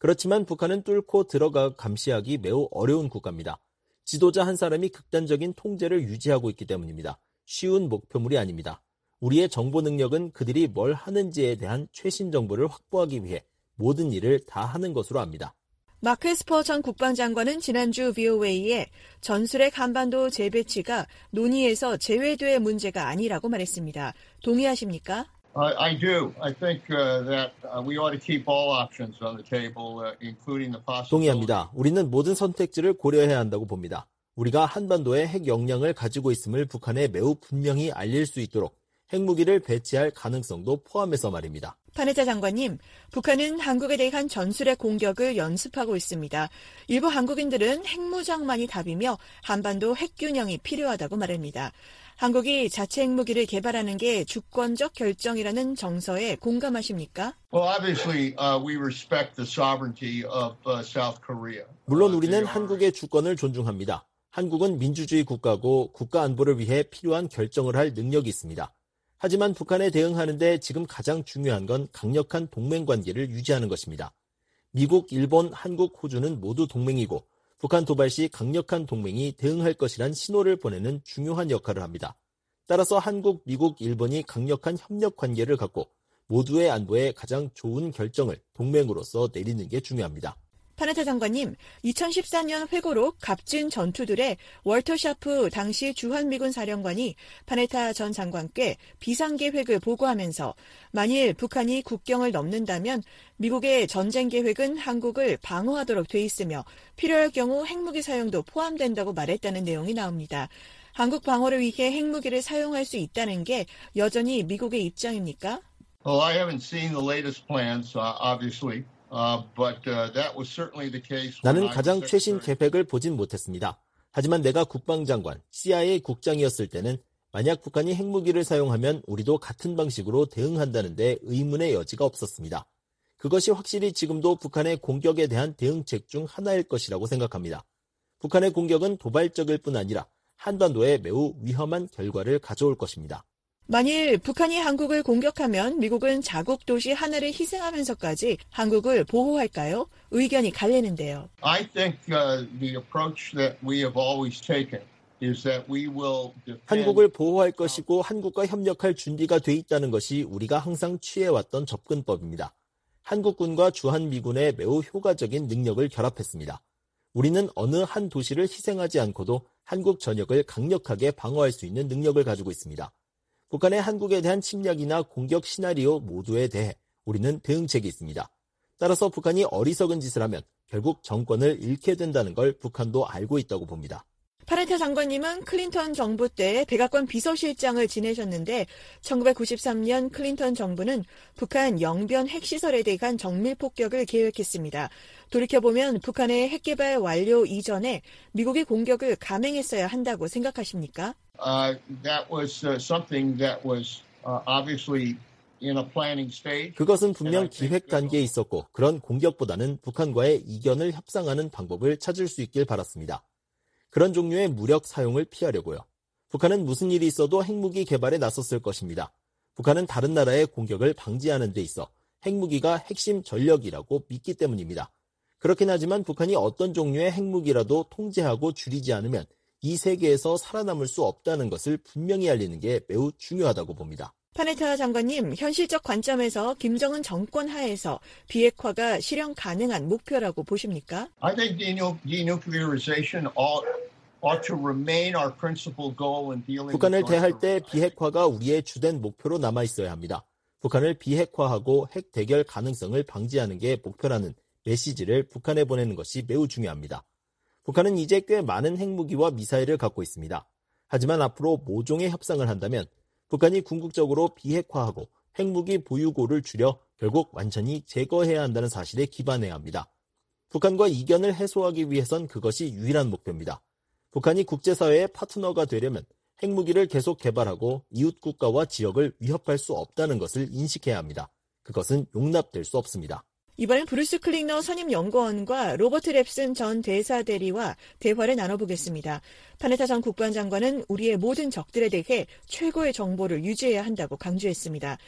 그렇지만 북한은 뚫고 들어가 감시하기 매우 어려운 국가입니다. 지도자 한 사람이 극단적인 통제를 유지하고 있기 때문입니다. 쉬운 목표물이 아닙니다. 우리의 정보 능력은 그들이 뭘 하는지에 대한 최신 정보를 확보하기 위해 모든 일을 다 하는 것으로 압니다. 마크 에스퍼 전 국방장관은 지난주 브이오에이에 전술핵 한반도 재배치가 논의에서 제외될 문제가 아니라고 말했습니다. 동의하십니까? Uh, I do. I think uh, that uh, we ought to keep all options on the table, uh, including the possibility. 동의합니다. 우리는 모든 선택지를 고려해야 한다고 봅니다. 우리가 한반도에 핵 역량을 가지고 있음을 북한에 매우 분명히 알릴 수 있도록 핵무기를 배치할 가능성도 포함해서 말입니다. 파네타 장관님, 북한은 한국에 대한 전술핵 공격을 연습하고 있습니다. 일부 한국인들은 핵무장만이 답이며 한반도 핵균형이 필요하다고 말합니다. 한국이 자체 핵무기를 개발하는 게 주권적 결정이라는 정서에 공감하십니까? Well, obviously, uh, we respect the sovereignty of uh, South Korea. 물론 우리는 한국의 주권을 존중합니다. 한국은 민주주의 국가고 국가 안보를 위해 필요한 결정을 할 능력이 있습니다. 하지만 북한에 대응하는 데 지금 가장 중요한 건 강력한 동맹 관계를 유지하는 것입니다. 미국, 일본, 한국, 호주는 모두 동맹이고 북한 도발 시 강력한 동맹이 대응할 것이란 신호를 보내는 중요한 역할을 합니다. 따라서 한국, 미국, 일본이 강력한 협력 관계를 갖고 모두의 안보에 가장 좋은 결정을 동맹으로서 내리는 게 중요합니다. 파네타 장관님, 이천십사 년 회고록 값진 전투들의 월터 샤프 당시 주한미군 사령관이 파네타 전 장관께 비상계획을 보고하면서 만일 북한이 국경을 넘는다면 미국의 전쟁 계획은 한국을 방어하도록 돼 있으며 필요할 경우 핵무기 사용도 포함된다고 말했다는 내용이 나옵니다. 한국 방어를 위해 핵무기를 사용할 수 있다는 게 여전히 미국의 입장입니까? Well, I haven't seen the latest plans, uh, obviously. Uh, but, uh, that was certainly the case 나는 가장 최신 계획을 보진 못했습니다. 하지만 내가 국방장관, 씨아이에이 국장이었을 때는 만약 북한이 핵무기를 사용하면 우리도 같은 방식으로 대응한다는 데 의문의 여지가 없었습니다. 그것이 확실히 지금도 북한의 공격에 대한 대응책 중 하나일 것이라고 생각합니다. 북한의 공격은 도발적일 뿐 아니라 한반도에 매우 위험한 결과를 가져올 것입니다. 만일 북한이 한국을 공격하면 미국은 자국 도시 하나를 희생하면서까지 한국을 보호할까요? 의견이 갈리는데요. I think uh, the approach that we have always taken is that we will defend... 한국을 보호할 것이고 한국과 협력할 준비가 돼 있다는 것이 우리가 항상 취해왔던 접근법입니다. 한국군과 주한미군의 매우 효과적인 능력을 결합했습니다. 우리는 어느 한 도시를 희생하지 않고도 한국 전역을 강력하게 방어할 수 있는 능력을 가지고 있습니다. 북한의 한국에 대한 침략이나 공격 시나리오 모두에 대해 우리는 대응책이 있습니다. 따라서 북한이 어리석은 짓을 하면 결국 정권을 잃게 된다는 걸 북한도 알고 있다고 봅니다. 파네타 장관님은 클린턴 정부 때 백악관 비서실장을 지내셨는데 천구백구십삼 년 클린턴 정부는 북한 영변 핵시설에 대한 정밀 폭격을 계획했습니다. 돌이켜보면 북한의 핵개발 완료 이전에 미국이 공격을 감행했어야 한다고 생각하십니까? Uh, that was uh, something that was uh, obviously in a planning stage. 그것은 분명 기획 단계에 있었고 그런 공격보다는 북한과의 이견을 협상하는 방법을 찾을 수 있길 바랐습니다. 그런 종류의 무력 사용을 피하려고요. 북한은 무슨 일이 있어도 핵무기 개발에 나섰을 것입니다. 북한은 다른 나라의 공격을 방지하는 데 있어 핵무기가 핵심 전력이라고 믿기 때문입니다. 그렇긴 하지만 북한이 어떤 종류의 핵무기라도 통제하고 줄이지 않으면 이 세계에서 살아남을 수 없다는 것을 분명히 알리는 게 매우 중요하다고 봅니다. 파네타 장관님, 현실적 관점에서 김정은 정권 하에서 비핵화가 실현 가능한 목표라고 보십니까? I think denuclearization ought, ought to remain our principal goal in dealing with 북한을 대할 때 비핵화가 우리의 주된 목표로 남아 있어야 합니다. 북한을 비핵화하고 핵 대결 가능성을 방지하는 게 목표라는 메시지를 북한에 보내는 것이 매우 중요합니다. 북한은 이제 꽤 많은 핵무기와 미사일을 갖고 있습니다. 하지만 앞으로 모종의 협상을 한다면 북한이 궁극적으로 비핵화하고 핵무기 보유고를 줄여 결국 완전히 제거해야 한다는 사실에 기반해야 합니다. 북한과 이견을 해소하기 위해선 그것이 유일한 목표입니다. 북한이 국제사회의 파트너가 되려면 핵무기를 계속 개발하고 이웃 국가와 지역을 위협할 수 없다는 것을 인식해야 합니다. 그것은 용납될 수 없습니다. 이번엔 브루스 클링너 선임연구원과 로버트 랩슨 전 대사대리와 대화를 나눠보겠습니다. 파네타 전 국방장관은 우리의 모든 적들에 대해 최고의 정보를 유지해야 한다고 강조했습니다.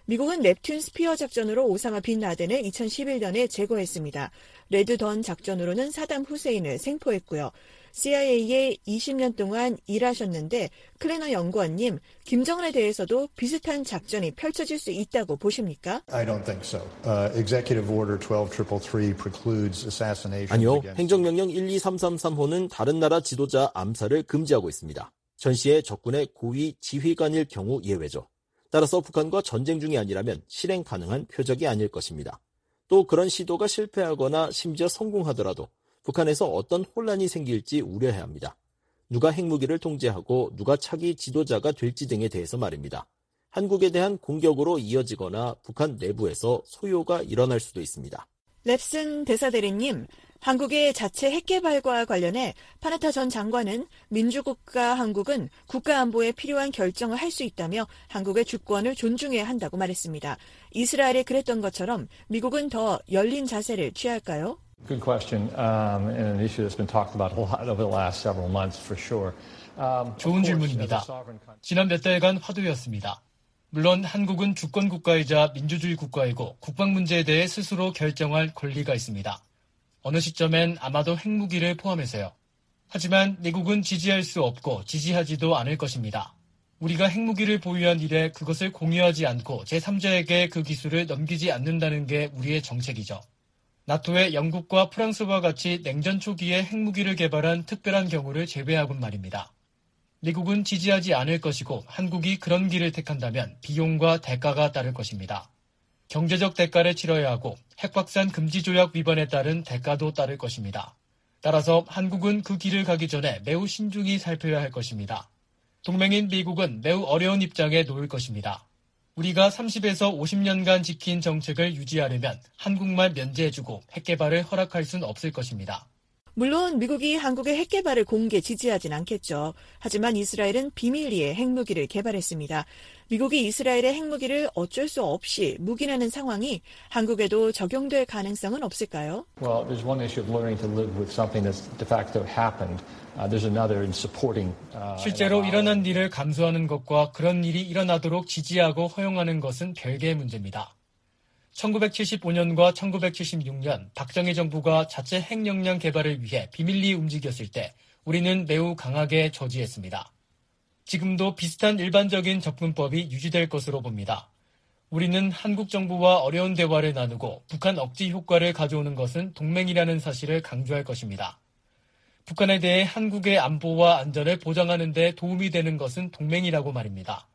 미국은 넵튠 스피어 작전으로 오사마 빈 라덴을 이천십일 년에 제거했습니다. 레드던 작전으로는 사담 후세인을 생포했고요. 씨아이에이에 이십 년 동안 일하셨는데 클레너 연구원님, 김정은에 대해서도 비슷한 작전이 펼쳐질 수 있다고 보십니까? I don't think so. Uh, Executive Order twelve thirty-three precludes assassinations. 아니요. 행정명령 일이삼삼삼호는 다른 나라 지도자 암살을 금지하고 있습니다. 전 시의 적군의 고위 지휘관일 경우 예외죠. 따라서 북한과 전쟁 중이 아니라면 실행 가능한 표적이 아닐 것입니다. 또 그런 시도가 실패하거나 심지어 성공하더라도 북한에서 어떤 혼란이 생길지 우려해야 합니다. 누가 핵무기를 통제하고 누가 차기 지도자가 될지 등에 대해서 말입니다. 한국에 대한 공격으로 이어지거나 북한 내부에서 소요가 일어날 수도 있습니다. 랩슨 대사대리님, 한국의 자체 핵개발과 관련해 파네타 전 장관은 민주국가 한국은 국가안보에 필요한 결정을 할 수 있다며 한국의 주권을 존중해야 한다고 말했습니다. 이스라엘이 그랬던 것처럼 미국은 더 열린 자세를 취할까요? Good question, um, and an issue that's been talked about a lot over the last several months, for sure. Um, 좋은 질문입니다. 지난 몇 달간 화두였습니다. 물론 한국은 주권 국가이자 민주주의 국가이고 국방 문제에 대해 스스로 결정할 권리가 있습니다. 어느 시점엔 아마도 핵무기를 포함해서요. 하지만 미국은 지지할 수 없고 지지하지도 않을 것입니다. 우리가 핵무기를 보유한 이래 그것을 공유하지 않고 제삼자에게 그 기술을 넘기지 않는다는 게 우리의 정책이죠. 나토의 영국과 프랑스와 같이 냉전 초기에 핵무기를 개발한 특별한 경우를 제외하곤 말입니다. 미국은 지지하지 않을 것이고 한국이 그런 길을 택한다면 비용과 대가가 따를 것입니다. 경제적 대가를 치러야 하고 핵확산 금지 조약 위반에 따른 대가도 따를 것입니다. 따라서 한국은 그 길을 가기 전에 매우 신중히 살펴야 할 것입니다. 동맹인 미국은 매우 어려운 입장에 놓일 것입니다. 우리가 삼십에서 오십 년간 지킨 정책을 유지하려면 한국만 면제해주고 핵개발을 허락할 수는 없을 것입니다. 물론 미국이 한국의 핵개발을 공개 지지하진 않겠죠. 하지만 이스라엘은 비밀리에 핵무기를 개발했습니다. 미국이 이스라엘의 핵무기를 어쩔 수 없이 묵인하는 상황이 한국에도 적용될 가능성은 없을까요? Well, there's one issue of learning to live with something that's de facto happened. Uh, there's another in supporting. Uh, 실제로 일어난 일을 감수하는 것과 그런 일이 일어나도록 지지하고 허용하는 것은 별개의 문제입니다. 천구백칠십오 년과 천구백칠십육 년 박정희 정부가 자체 핵 역량 개발을 위해 비밀리에 움직였을 때 우리는 매우 강하게 저지했습니다. 지금도 비슷한 일반적인 접근법이 유지될 것으로 봅니다. 우리는 한국 정부와 어려운 대화를 나누고 북한 억지 효과를 가져오는 것은 동맹이라는 사실을 강조할 것입니다. 북한에 대해 한국의 안보와 안전을 보장하는 데 도움이 되는 것은 동맹이라고 말입니다.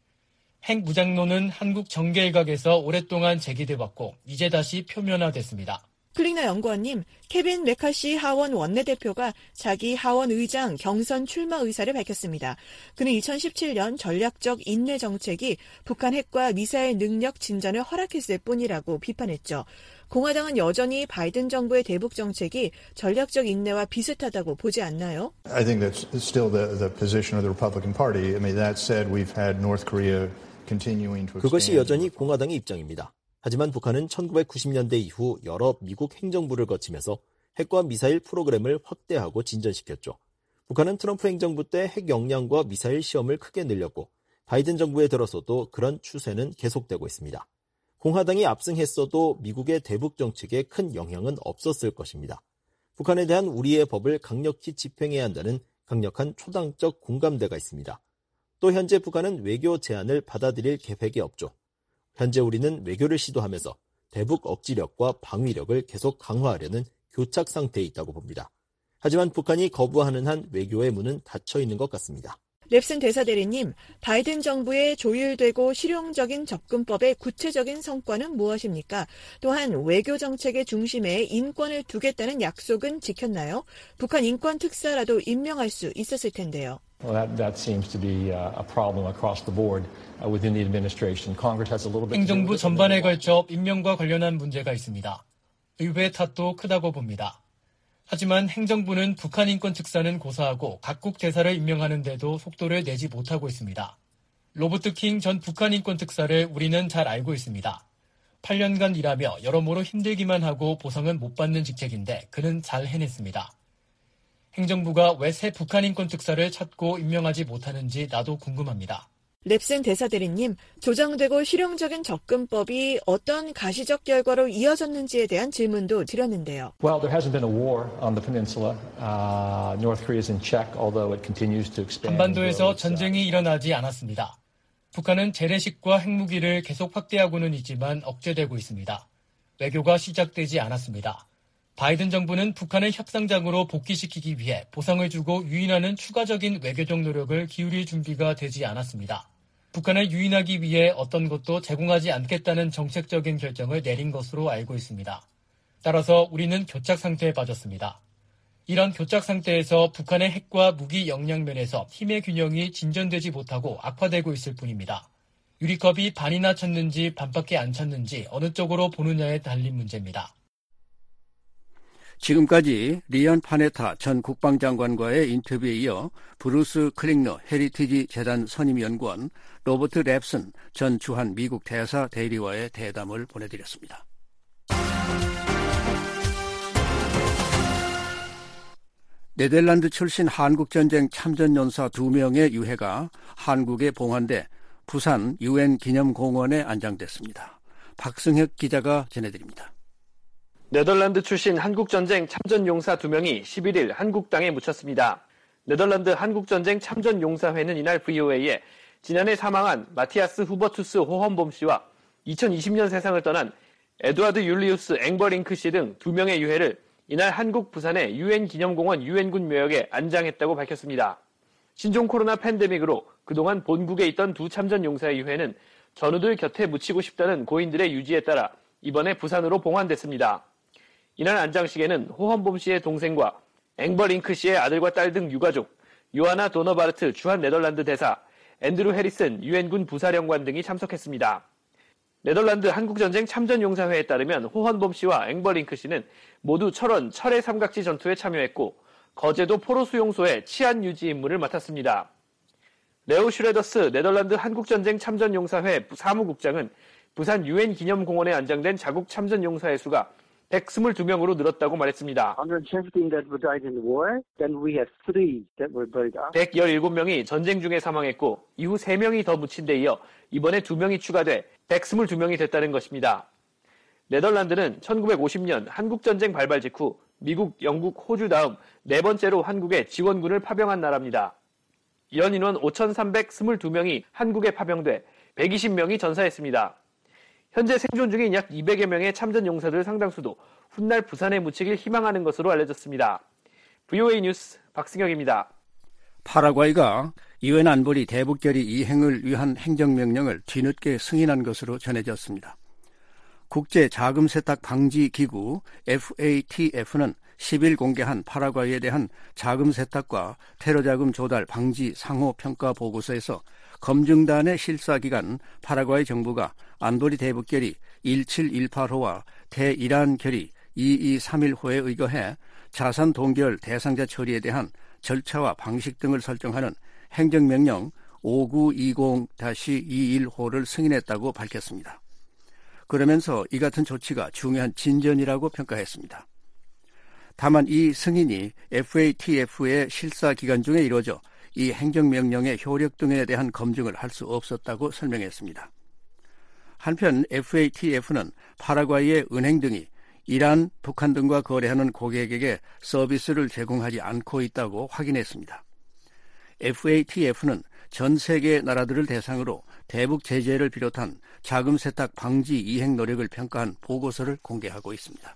핵 무장론은 한국 정계 일각에서 오랫동안 제기돼 왔고 이제 다시 표면화됐습니다. 클링너 연구원님, 케빈 메카시 하원 원내대표가 자기 하원 의장 경선 출마 의사를 밝혔습니다. 그는 이천십칠 년 전략적 인내 정책이 북한 핵과 미사일 능력 진전을 허락했을 뿐이라고 비판했죠. 공화당은 여전히 바이든 정부의 대북 정책이 전략적 인내와 비슷하다고 보지 않나요? I think that's still the, the position of the Republican Party. I mean, that said, we've had North Korea continuing to expand. 그것이 여전히 공화당의 입장입니다. 하지만 북한은 천구백구십 년대 이후 여러 미국 행정부를 거치면서 핵과 미사일 프로그램을 확대하고 진전시켰죠. 북한은 트럼프 행정부 때 핵 역량과 미사일 시험을 크게 늘렸고 바이든 정부에 들어서도 그런 추세는 계속되고 있습니다. 공화당이 압승했어도 미국의 대북 정책에 큰 영향은 없었을 것입니다. 북한에 대한 우리의 법을 강력히 집행해야 한다는 강력한 초당적 공감대가 있습니다. 또 현재 북한은 외교 제안을 받아들일 계획이 없죠. 현재 우리는 외교를 시도하면서 대북 억지력과 방위력을 계속 강화하려는 교착 상태에 있다고 봅니다. 하지만 북한이 거부하는 한 외교의 문은 닫혀 있는 것 같습니다. 랩슨 대사대리님, 바이든 정부의 조율되고 실용적인 접근법의 구체적인 성과는 무엇입니까? 또한 외교 정책의 중심에 인권을 두겠다는 약속은 지켰나요? 북한 인권 특사라도 임명할 수 있었을 텐데요. Well, that, that seems to be a problem across the board within the administration. Congress has a little bit. 행정부 전반에 걸쳐 임명과 관련한 문제가 있습니다. 의회 탓도 크다고 봅니다. 하지만 행정부는 북한 인권 특사는 고사하고 각국 대사를 임명하는 데도 속도를 내지 못하고 있습니다. 로버트 킹 전 북한 인권 특사를 우리는 잘 알고 있습니다. 팔 년간 일하며 여러모로 힘들기만 하고 보상은 못 받는 직책인데 그는 잘 해냈습니다. 행정부가 왜 새 북한 인권 특사를 찾고 임명하지 못하는지 나도 궁금합니다. 랩슨 대사대리님, 조정되고 실용적인 접근법이 어떤 가시적 결과로 이어졌는지에 대한 질문도 드렸는데요. Well, there hasn't been a war on the peninsula. Uh, North Korea is in check, although it continues to expand. 한반도에서 전쟁이 일어나지 않았습니다. 북한은 재래식과 핵무기를 계속 확대하고는 있지만 억제되고 있습니다. 외교가 시작되지 않았습니다. 바이든 정부는 북한을 협상장으로 복귀시키기 위해 보상을 주고 유인하는 추가적인 외교적 노력을 기울일 준비가 되지 않았습니다. 북한을 유인하기 위해 어떤 것도 제공하지 않겠다는 정책적인 결정을 내린 것으로 알고 있습니다. 따라서 우리는 교착 상태에 빠졌습니다. 이런 교착 상태에서 북한의 핵과 무기 역량 면에서 힘의 균형이 진전되지 못하고 악화되고 있을 뿐입니다. 유리컵이 반이나 찼는지 반밖에 안 찼는지 어느 쪽으로 보느냐에 달린 문제입니다. 지금까지 리언 파네타 전 국방장관과의 인터뷰에 이어 브루스 클링너 헤리티지 재단 선임연구원, 로버트 랩슨 전 주한 미국 대사 대리와의 대담을 보내드렸습니다. 네덜란드 출신 한국전쟁 참전연사 두 명의 유해가 한국에 봉환돼 부산 유엔 기념공원에 안장됐습니다. 박승혁 기자가 전해드립니다. 네덜란드 출신 한국전쟁 참전용사 두 명이 십일 일 한국 땅에 묻혔습니다. 네덜란드 한국전쟁 참전용사회는 이날 브이오에이에 지난해 사망한 마티아스 후버투스 호헌봄 씨와 이천이십 년 세상을 떠난 에드와드 율리우스 앵버링크 씨 등 두 명의 유해를 이날 한국 부산의 유엔 기념공원 유엔군 묘역에 안장했다고 밝혔습니다. 신종 코로나 팬데믹으로 그동안 본국에 있던 두 참전용사의 유해는 전우들 곁에 묻히고 싶다는 고인들의 유지에 따라 이번에 부산으로 봉환됐습니다. 이날 안장식에는 호헌봄 씨의 동생과 앵버링크 씨의 아들과 딸 등 유가족, 요하나 도너바르트 주한 네덜란드 대사, 앤드루 해리슨 유엔군 부사령관 등이 참석했습니다. 네덜란드 한국전쟁 참전용사회에 따르면 호헌봄 씨와 앵버링크 씨는 모두 철원 철의 삼각지 전투에 참여했고 거제도 포로수용소의 치안 유지 임무를 맡았습니다. 레오 슈레더스 네덜란드 한국전쟁 참전용사회 사무국장은 부산 유엔 기념공원에 안장된 자국 참전용사의 수가 백이십이 명으로 늘었다고 말했습니다. 백십칠 명이 전쟁 중에 사망했고 이후 세 명이 더 묻힌 데 이어 이번에 두 명이 추가돼 백이십이 명이 됐다는 것입니다. 네덜란드는 천구백오십 년 한국전쟁 발발 직후 미국, 영국, 호주 다음 네 번째로 한국에 지원군을 파병한 나라입니다. 이런 인원 오천삼백이십이 명이 한국에 파병돼 백이십 명이 전사했습니다. 현재 생존 중인 약 이백여 명의 참전 용사들 상당수도 훗날 부산에 묻히길 희망하는 것으로 알려졌습니다. 브이오에이 뉴스 박승혁입니다. 파라과이가 유엔 안보리 대북결의 이행을 위한 행정명령을 뒤늦게 승인한 것으로 전해졌습니다. 국제자금세탁방지기구 에프에이티에프는 십 일 공개한 파라과이에 대한 자금세탁과 테러자금 조달 방지 상호평가 보고서에서 검증단의 실사기간 파라과이 정부가 안보리 대북결의 일칠일팔 호와 대이란 결의 이이삼일 호에 의거해 자산 동결 대상자 처리에 대한 절차와 방식 등을 설정하는 행정명령 오구이공 이십일 호를 승인했다고 밝혔습니다. 그러면서 이 같은 조치가 중요한 진전이라고 평가했습니다. 다만 이 승인이 에프에이티에프의 실사기간 중에 이루어져 이 행정명령의 효력 등에 대한 검증을 할 수 없었다고 설명했습니다. 한편 에프에이티에프는 파라과이의 은행 등이 이란, 북한 등과 거래하는 고객에게 서비스를 제공하지 않고 있다고 확인했습니다. 에프에이티에프는 전 세계 나라들을 대상으로 대북 제재를 비롯한 자금 세탁 방지 이행 노력을 평가한 보고서를 공개하고 있습니다.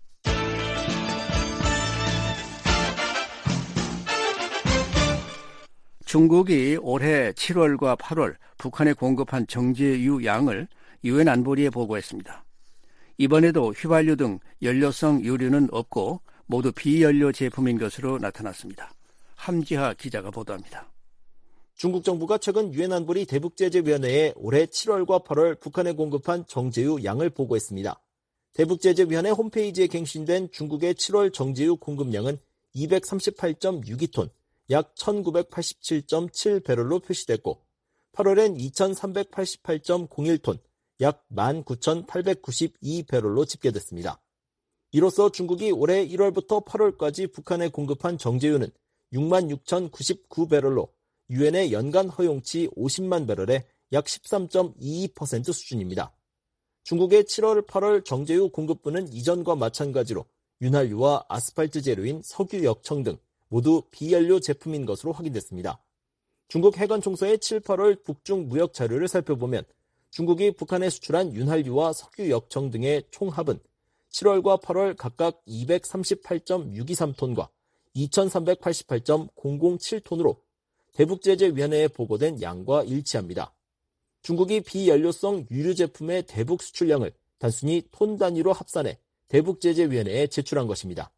중국이 올해 칠월과 팔월 북한에 공급한 정제유 양을 유엔 안보리에 보고했습니다. 이번에도 휘발유 등 연료성 유류는 없고 모두 비연료 제품인 것으로 나타났습니다. 함지하 기자가 보도합니다. 중국 정부가 최근 유엔 안보리 대북제재위원회에 올해 칠월과 팔월 북한에 공급한 정제유 양을 보고했습니다. 대북제재위원회 홈페이지에 갱신된 중국의 칠월 정제유 공급량은 이백삼십팔 점 육이 톤, 약 천구백팔십칠 점 칠 배럴로 표시됐고 팔월엔 이천삼백팔십팔 점 공일 톤, 약 만 구천팔백구십이 배럴로 집계됐습니다. 이로써 중국이 올해 일월부터 팔월까지 북한에 공급한 정제유는 육만 육천구십구 배럴로 유엔의 연간 허용치 오십만 배럴의 약 십삼 점 이이 퍼센트 수준입니다. 중국의 칠월, 팔월 정제유 공급분은 이전과 마찬가지로 윤활유와 아스팔트 재료인 석유 역청 등 모두 비연료 제품인 것으로 확인됐습니다. 중국 해관총서의 칠, 팔월 북중 무역 자료를 살펴보면 중국이 북한에 수출한 윤활유와 석유 역청 등의 총합은 칠월과 팔월 각각 이백삼십팔 점 육이삼 톤과 이천삼백팔십팔 점 공공칠 톤으로 대북제재위원회에 보고된 양과 일치합니다. 중국이 비연료성 유류 제품의 대북 수출량을 단순히 톤 단위로 합산해 대북제재위원회에 제출한 것입니다.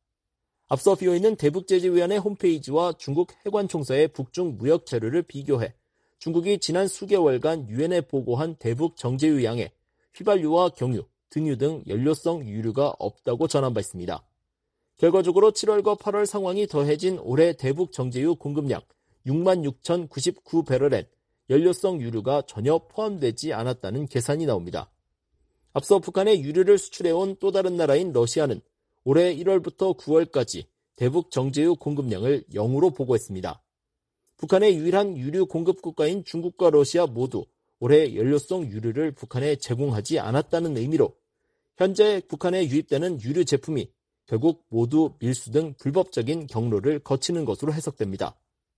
앞서 비오이는 대북제재위원회 홈페이지와 중국 해관총서의 북중 무역 자료를 비교해 중국이 지난 수개월간 유엔에 보고한 대북 정제유 양에 휘발유와 경유, 등유 등 연료성 유류가 없다고 전한 바 있습니다. 결과적으로 칠월과 팔월 상황이 더해진 올해 대북 정제유 공급량 육만 육천구십구 배럴엔 연료성 유류가 전혀 포함되지 않았다는 계산이 나옵니다. 앞서 북한에 유류를 수출해온 또 다른 나라인 러시아는 올해 일월부터 구월까지 대북 정제유 공급량을 영으로 보고했습니다. 북한의 유일한 유류 공급 국가인 중국과 러시아 모두 올해 연료성 유류를 북한에 제공하지 않았다는 의미로 현재 북한에 유입되는 유류 제품이 결국 모두 밀수 등 불법적인 경로를 거치는 것으로 해석됩니다.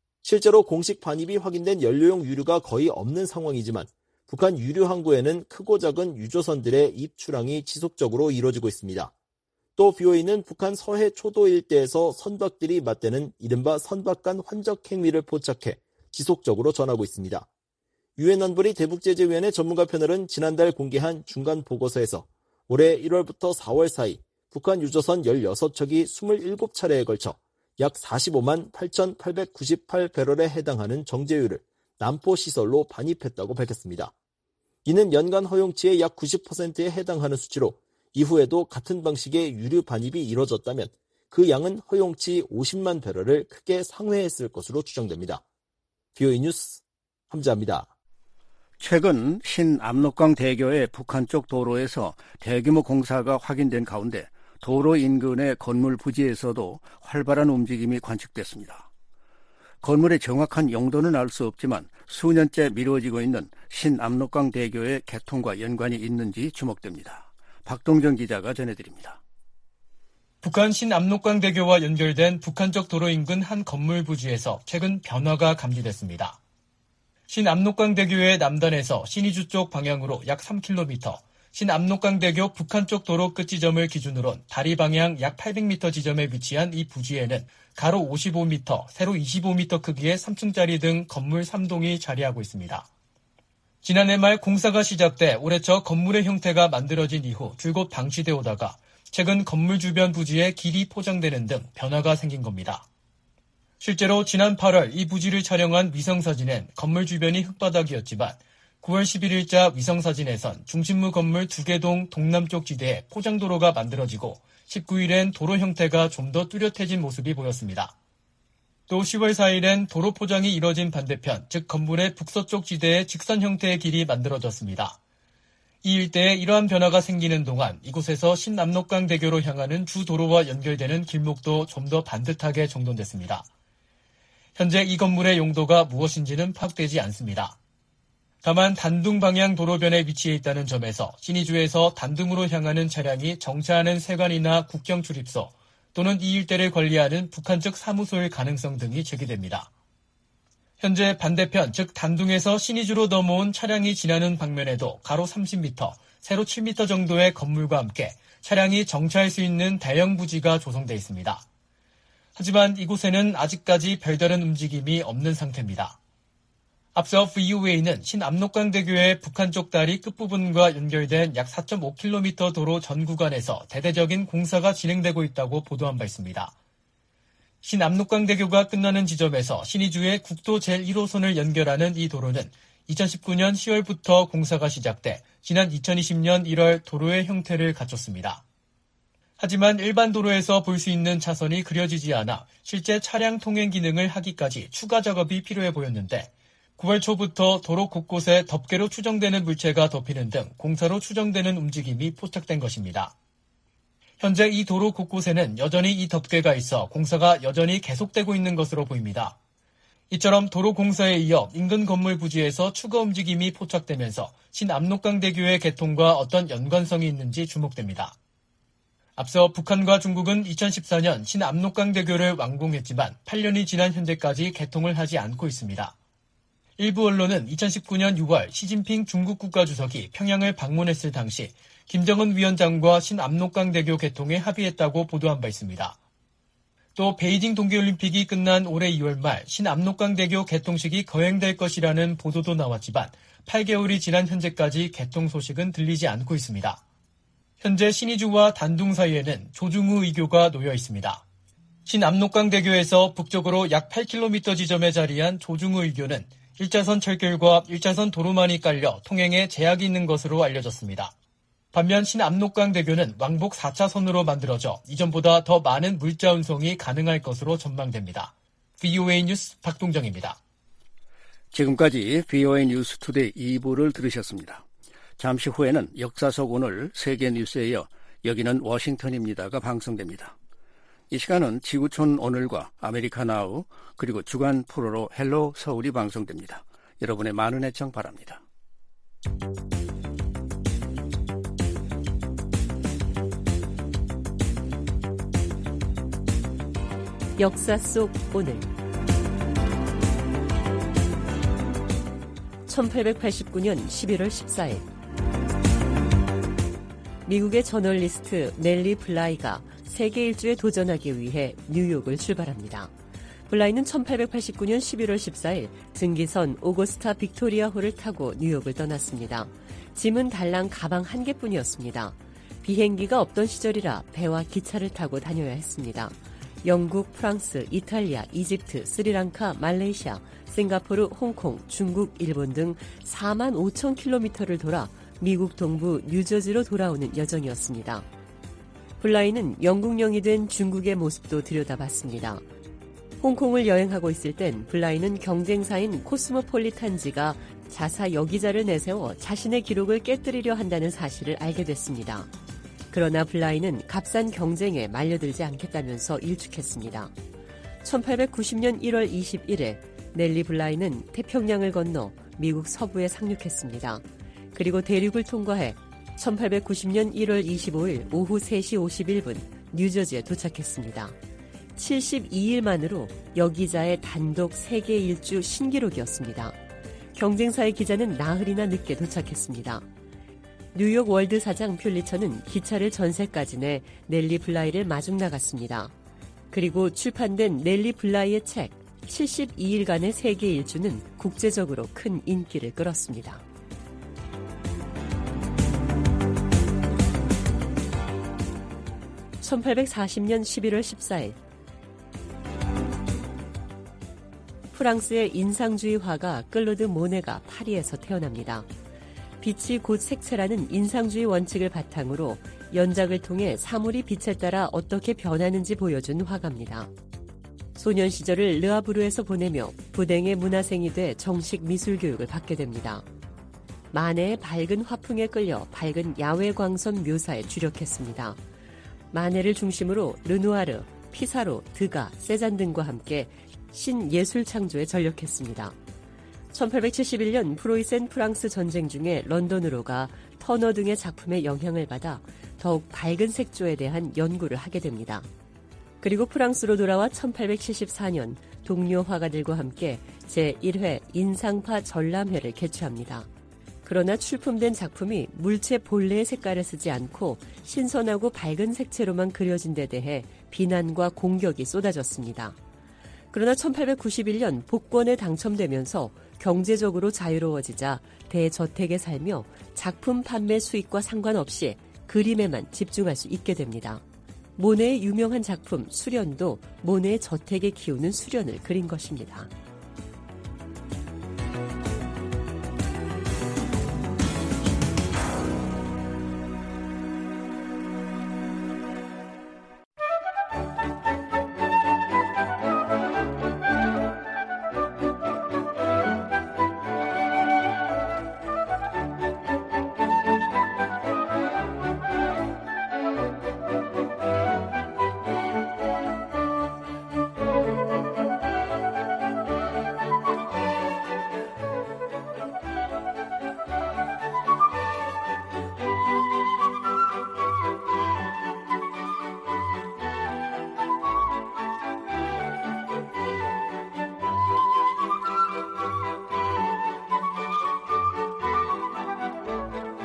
실제로 공식 반입이 확인된 연료용 유류가 거의 없는 상황이지만 북한 유류 항구에는 크고 작은 유조선들의 입출항이 지속적으로 이루어지고 있습니다. 또 비오이는 북한 서해 초도 일대에서 선박들이 맞대는 이른바 선박 간 환적 행위를 포착해 지속적으로 전하고 있습니다. 유엔 안보리 대북제재위원회 전문가 패널은 지난달 공개한 중간 보고서에서 올해 일월부터 사월 사이 북한 유조선 열여섯 척이 이십칠 차례에 걸쳐 약 사십오만 팔천팔백구십팔 배럴에 해당하는 정제유를 남포시설로 반입했다고 밝혔습니다. 이는 연간 허용치의 약 구십 퍼센트에 해당하는 수치로 이후에도 같은 방식의 유류 반입이 이뤄졌다면 그 양은 허용치 오십만 배럴을 크게 상회했을 것으로 추정됩니다. 비오이 뉴스 함자입니다. 최근 신압록강 대교의 북한 쪽 도로에서 대규모 공사가 확인된 가운데 도로 인근의 건물 부지에서도 활발한 움직임이 관측됐습니다. 건물의 정확한 용도는 알 수 없지만 수년째 미뤄지고 있는 신압록강 대교의 개통과 연관이 있는지 주목됩니다. 박동정 기자가 전해드립니다. 북한 신압록강 대교와 연결된 북한 쪽 도로 인근 한 건물 부지에서 최근 변화가 감지됐습니다. 신압록강 대교의 남단에서 신의주 쪽 방향으로 약 삼 킬로미터, 신압록강 대교 북한 쪽 도로 끝 지점을 기준으론 다리 방향 약 팔백 미터 지점에 위치한 이 부지에는 가로 오십오 미터, 세로 이십오 미터 크기의 삼 층짜리 등 건물 삼 동이 자리하고 있습니다. 지난해 말 공사가 시작돼 올해 초 건물의 형태가 만들어진 이후 줄곧 방치돼 오다가 최근 건물 주변 부지에 길이 포장되는 등 변화가 생긴 겁니다. 실제로 지난 팔월 이 부지를 촬영한 위성사진엔 건물 주변이 흙바닥이었지만 구월 십일일자 위성사진에선 중심부 건물 두 개 동 동남쪽 지대에 포장도로가 만들어지고 십구일엔 도로 형태가 좀 더 뚜렷해진 모습이 보였습니다. 또 시월 사일엔 도로 포장이 이뤄진 반대편, 즉 건물의 북서쪽 지대에 직선 형태의 길이 만들어졌습니다. 이 일대에 이러한 변화가 생기는 동안 이곳에서 신압록강 대교로 향하는 주 도로와 연결되는 길목도 좀 더 반듯하게 정돈됐습니다. 현재 이 건물의 용도가 무엇인지는 파악되지 않습니다. 다만 단둥 방향 도로변에 위치해 있다는 점에서 신의주에서 단둥으로 향하는 차량이 정차하는 세관이나 국경 출입소 또는 이 일대를 관리하는 북한 측 사무소일 가능성 등이 제기됩니다. 현재 반대편 즉 단둥에서 신의주로 넘어온 차량이 지나는 방면에도 가로 삼십 미터, 세로 칠 미터 정도의 건물과 함께 차량이 정차할 수 있는 대형 부지가 조성돼 있습니다. 하지만 이곳에는 아직까지 별다른 움직임이 없는 상태입니다. 앞서 브이오에이는 신압록강 대교의 북한 쪽 다리 끝부분과 연결된 약 사 점 오 킬로미터 도로 전 구간에서 대대적인 공사가 진행되고 있다고 보도한 바 있습니다. 신압록강 대교가 끝나는 지점에서 신의주의 국도 제일 호선을 연결하는 이 도로는 이천십구년 시월부터 공사가 시작돼 지난 이천이십년 일월 도로의 형태를 갖췄습니다. 하지만 일반 도로에서 볼 수 있는 차선이 그려지지 않아 실제 차량 통행 기능을 하기까지 추가 작업이 필요해 보였는데 구월 초부터 도로 곳곳에 덮개로 추정되는 물체가 덮이는 등 공사로 추정되는 움직임이 포착된 것입니다. 현재 이 도로 곳곳에는 여전히 이 덮개가 있어 공사가 여전히 계속되고 있는 것으로 보입니다. 이처럼 도로 공사에 이어 인근 건물 부지에서 추가 움직임이 포착되면서 신압록강대교의 개통과 어떤 연관성이 있는지 주목됩니다. 앞서 북한과 중국은 이천십사 년 신압록강대교를 완공했지만 팔 년이 지난 현재까지 개통을 하지 않고 있습니다. 일부 언론은 이천십구 년 유월 시진핑 중국 국가주석이 평양을 방문했을 당시 김정은 위원장과 신압록강대교 개통에 합의했다고 보도한 바 있습니다. 또 베이징 동계올림픽이 끝난 올해 이월 말 신압록강대교 개통식이 거행될 것이라는 보도도 나왔지만 팔 개월이 지난 현재까지 개통 소식은 들리지 않고 있습니다. 현재 신의주와 단둥 사이에는 조중우 의교가 놓여 있습니다. 신압록강대교에서 북쪽으로 약 팔 킬로미터 지점에 자리한 조중우 의교는 일 차선 철길과 일 차선 도로만이 깔려 통행에 제약이 있는 것으로 알려졌습니다. 반면 신압록강대교는 왕복 사 차선으로 만들어져 이전보다 더 많은 물자 운송이 가능할 것으로 전망됩니다. 브이오에이 뉴스 박동정입니다. 지금까지 브이오에이 뉴스 투데이 이 부를 들으셨습니다. 잠시 후에는 역사 속 오늘 세계 뉴스에 이어 여기는 워싱턴입니다가 방송됩니다. 이 시간은 지구촌 오늘과 아메리카 나우 그리고 주간 프로로 헬로 서울이 방송됩니다. 여러분의 많은 애청 바랍니다. 역사 속 오늘 천팔백팔십구 년 십일월 십사일 미국의 저널리스트 넬리 블라이가 세계 일주에 도전하기 위해 뉴욕을 출발합니다. 블라이는 천팔백팔십구 년 십일월 십사일 증기선 오거스타 빅토리아호를 타고 뉴욕을 떠났습니다. 짐은 달랑 가방 한 개뿐이었습니다. 비행기가 없던 시절이라 배와 기차를 타고 다녀야 했습니다. 영국, 프랑스, 이탈리아, 이집트, 스리랑카, 말레이시아, 싱가포르, 홍콩, 중국, 일본 등 사만 오천 킬로미터를 돌아 미국 동부 뉴저지로 돌아오는 여정이었습니다. 블라이는 영국령이 된 중국의 모습도 들여다봤습니다. 홍콩을 여행하고 있을 땐 블라이는 경쟁사인 코스모폴리탄지가 자사 여기자를 내세워 자신의 기록을 깨뜨리려 한다는 사실을 알게 됐습니다. 그러나 블라이는 값싼 경쟁에 말려들지 않겠다면서 일축했습니다. 천팔백구십 년 일월 이십일일 넬리 블라이는 태평양을 건너 미국 서부에 상륙했습니다. 그리고 대륙을 통과해 천팔백구십 년 일월 이십오일 오후 세 시 오십일 분 뉴저지에 도착했습니다. 칠십이 일 만으로 여기자의 단독 세계 일주 신기록이었습니다. 경쟁사의 기자는 나흘이나 늦게 도착했습니다. 뉴욕 월드 사장 퓰리처는 기차를 전세까지 내 넬리 블라이를 마중 나갔습니다. 그리고 출판된 넬리 블라이의 책 칠십이 일간의 세계 일주는 국제적으로 큰 인기를 끌었습니다. 천팔백사십 년 십일월 십사일 프랑스의 인상주의 화가 클로드 모네가 파리에서 태어납니다. 빛이 곧 색채라는 인상주의 원칙을 바탕으로 연작을 통해 사물이 빛에 따라 어떻게 변하는지 보여준 화가입니다. 소년 시절을 르아브르에서 보내며 부댕의 문화생이 돼 정식 미술 교육을 받게 됩니다. 마네의 밝은 화풍에 끌려 밝은 야외 광선 묘사에 주력했습니다. 마네를 중심으로 르누아르, 피사로, 드가, 세잔 등과 함께 신예술 창조에 전력했습니다. 천팔백칠십일 년 프로이센 프랑스 전쟁 중에 런던으로 가 터너 등의 작품에 영향을 받아 더욱 밝은 색조에 대한 연구를 하게 됩니다. 그리고 프랑스로 돌아와 천팔백칠십사 년 동료 화가들과 함께 제일 회 인상파 전람회를 개최합니다. 그러나 출품된 작품이 물체 본래의 색깔을 쓰지 않고 신선하고 밝은 색채로만 그려진 데 대해 비난과 공격이 쏟아졌습니다. 그러나 천팔백구십일 년 복권에 당첨되면서 경제적으로 자유로워지자 대저택에 살며 작품 판매 수익과 상관없이 그림에만 집중할 수 있게 됩니다. 모네의 유명한 작품 수련도 모네의 저택에 키우는 수련을 그린 것입니다.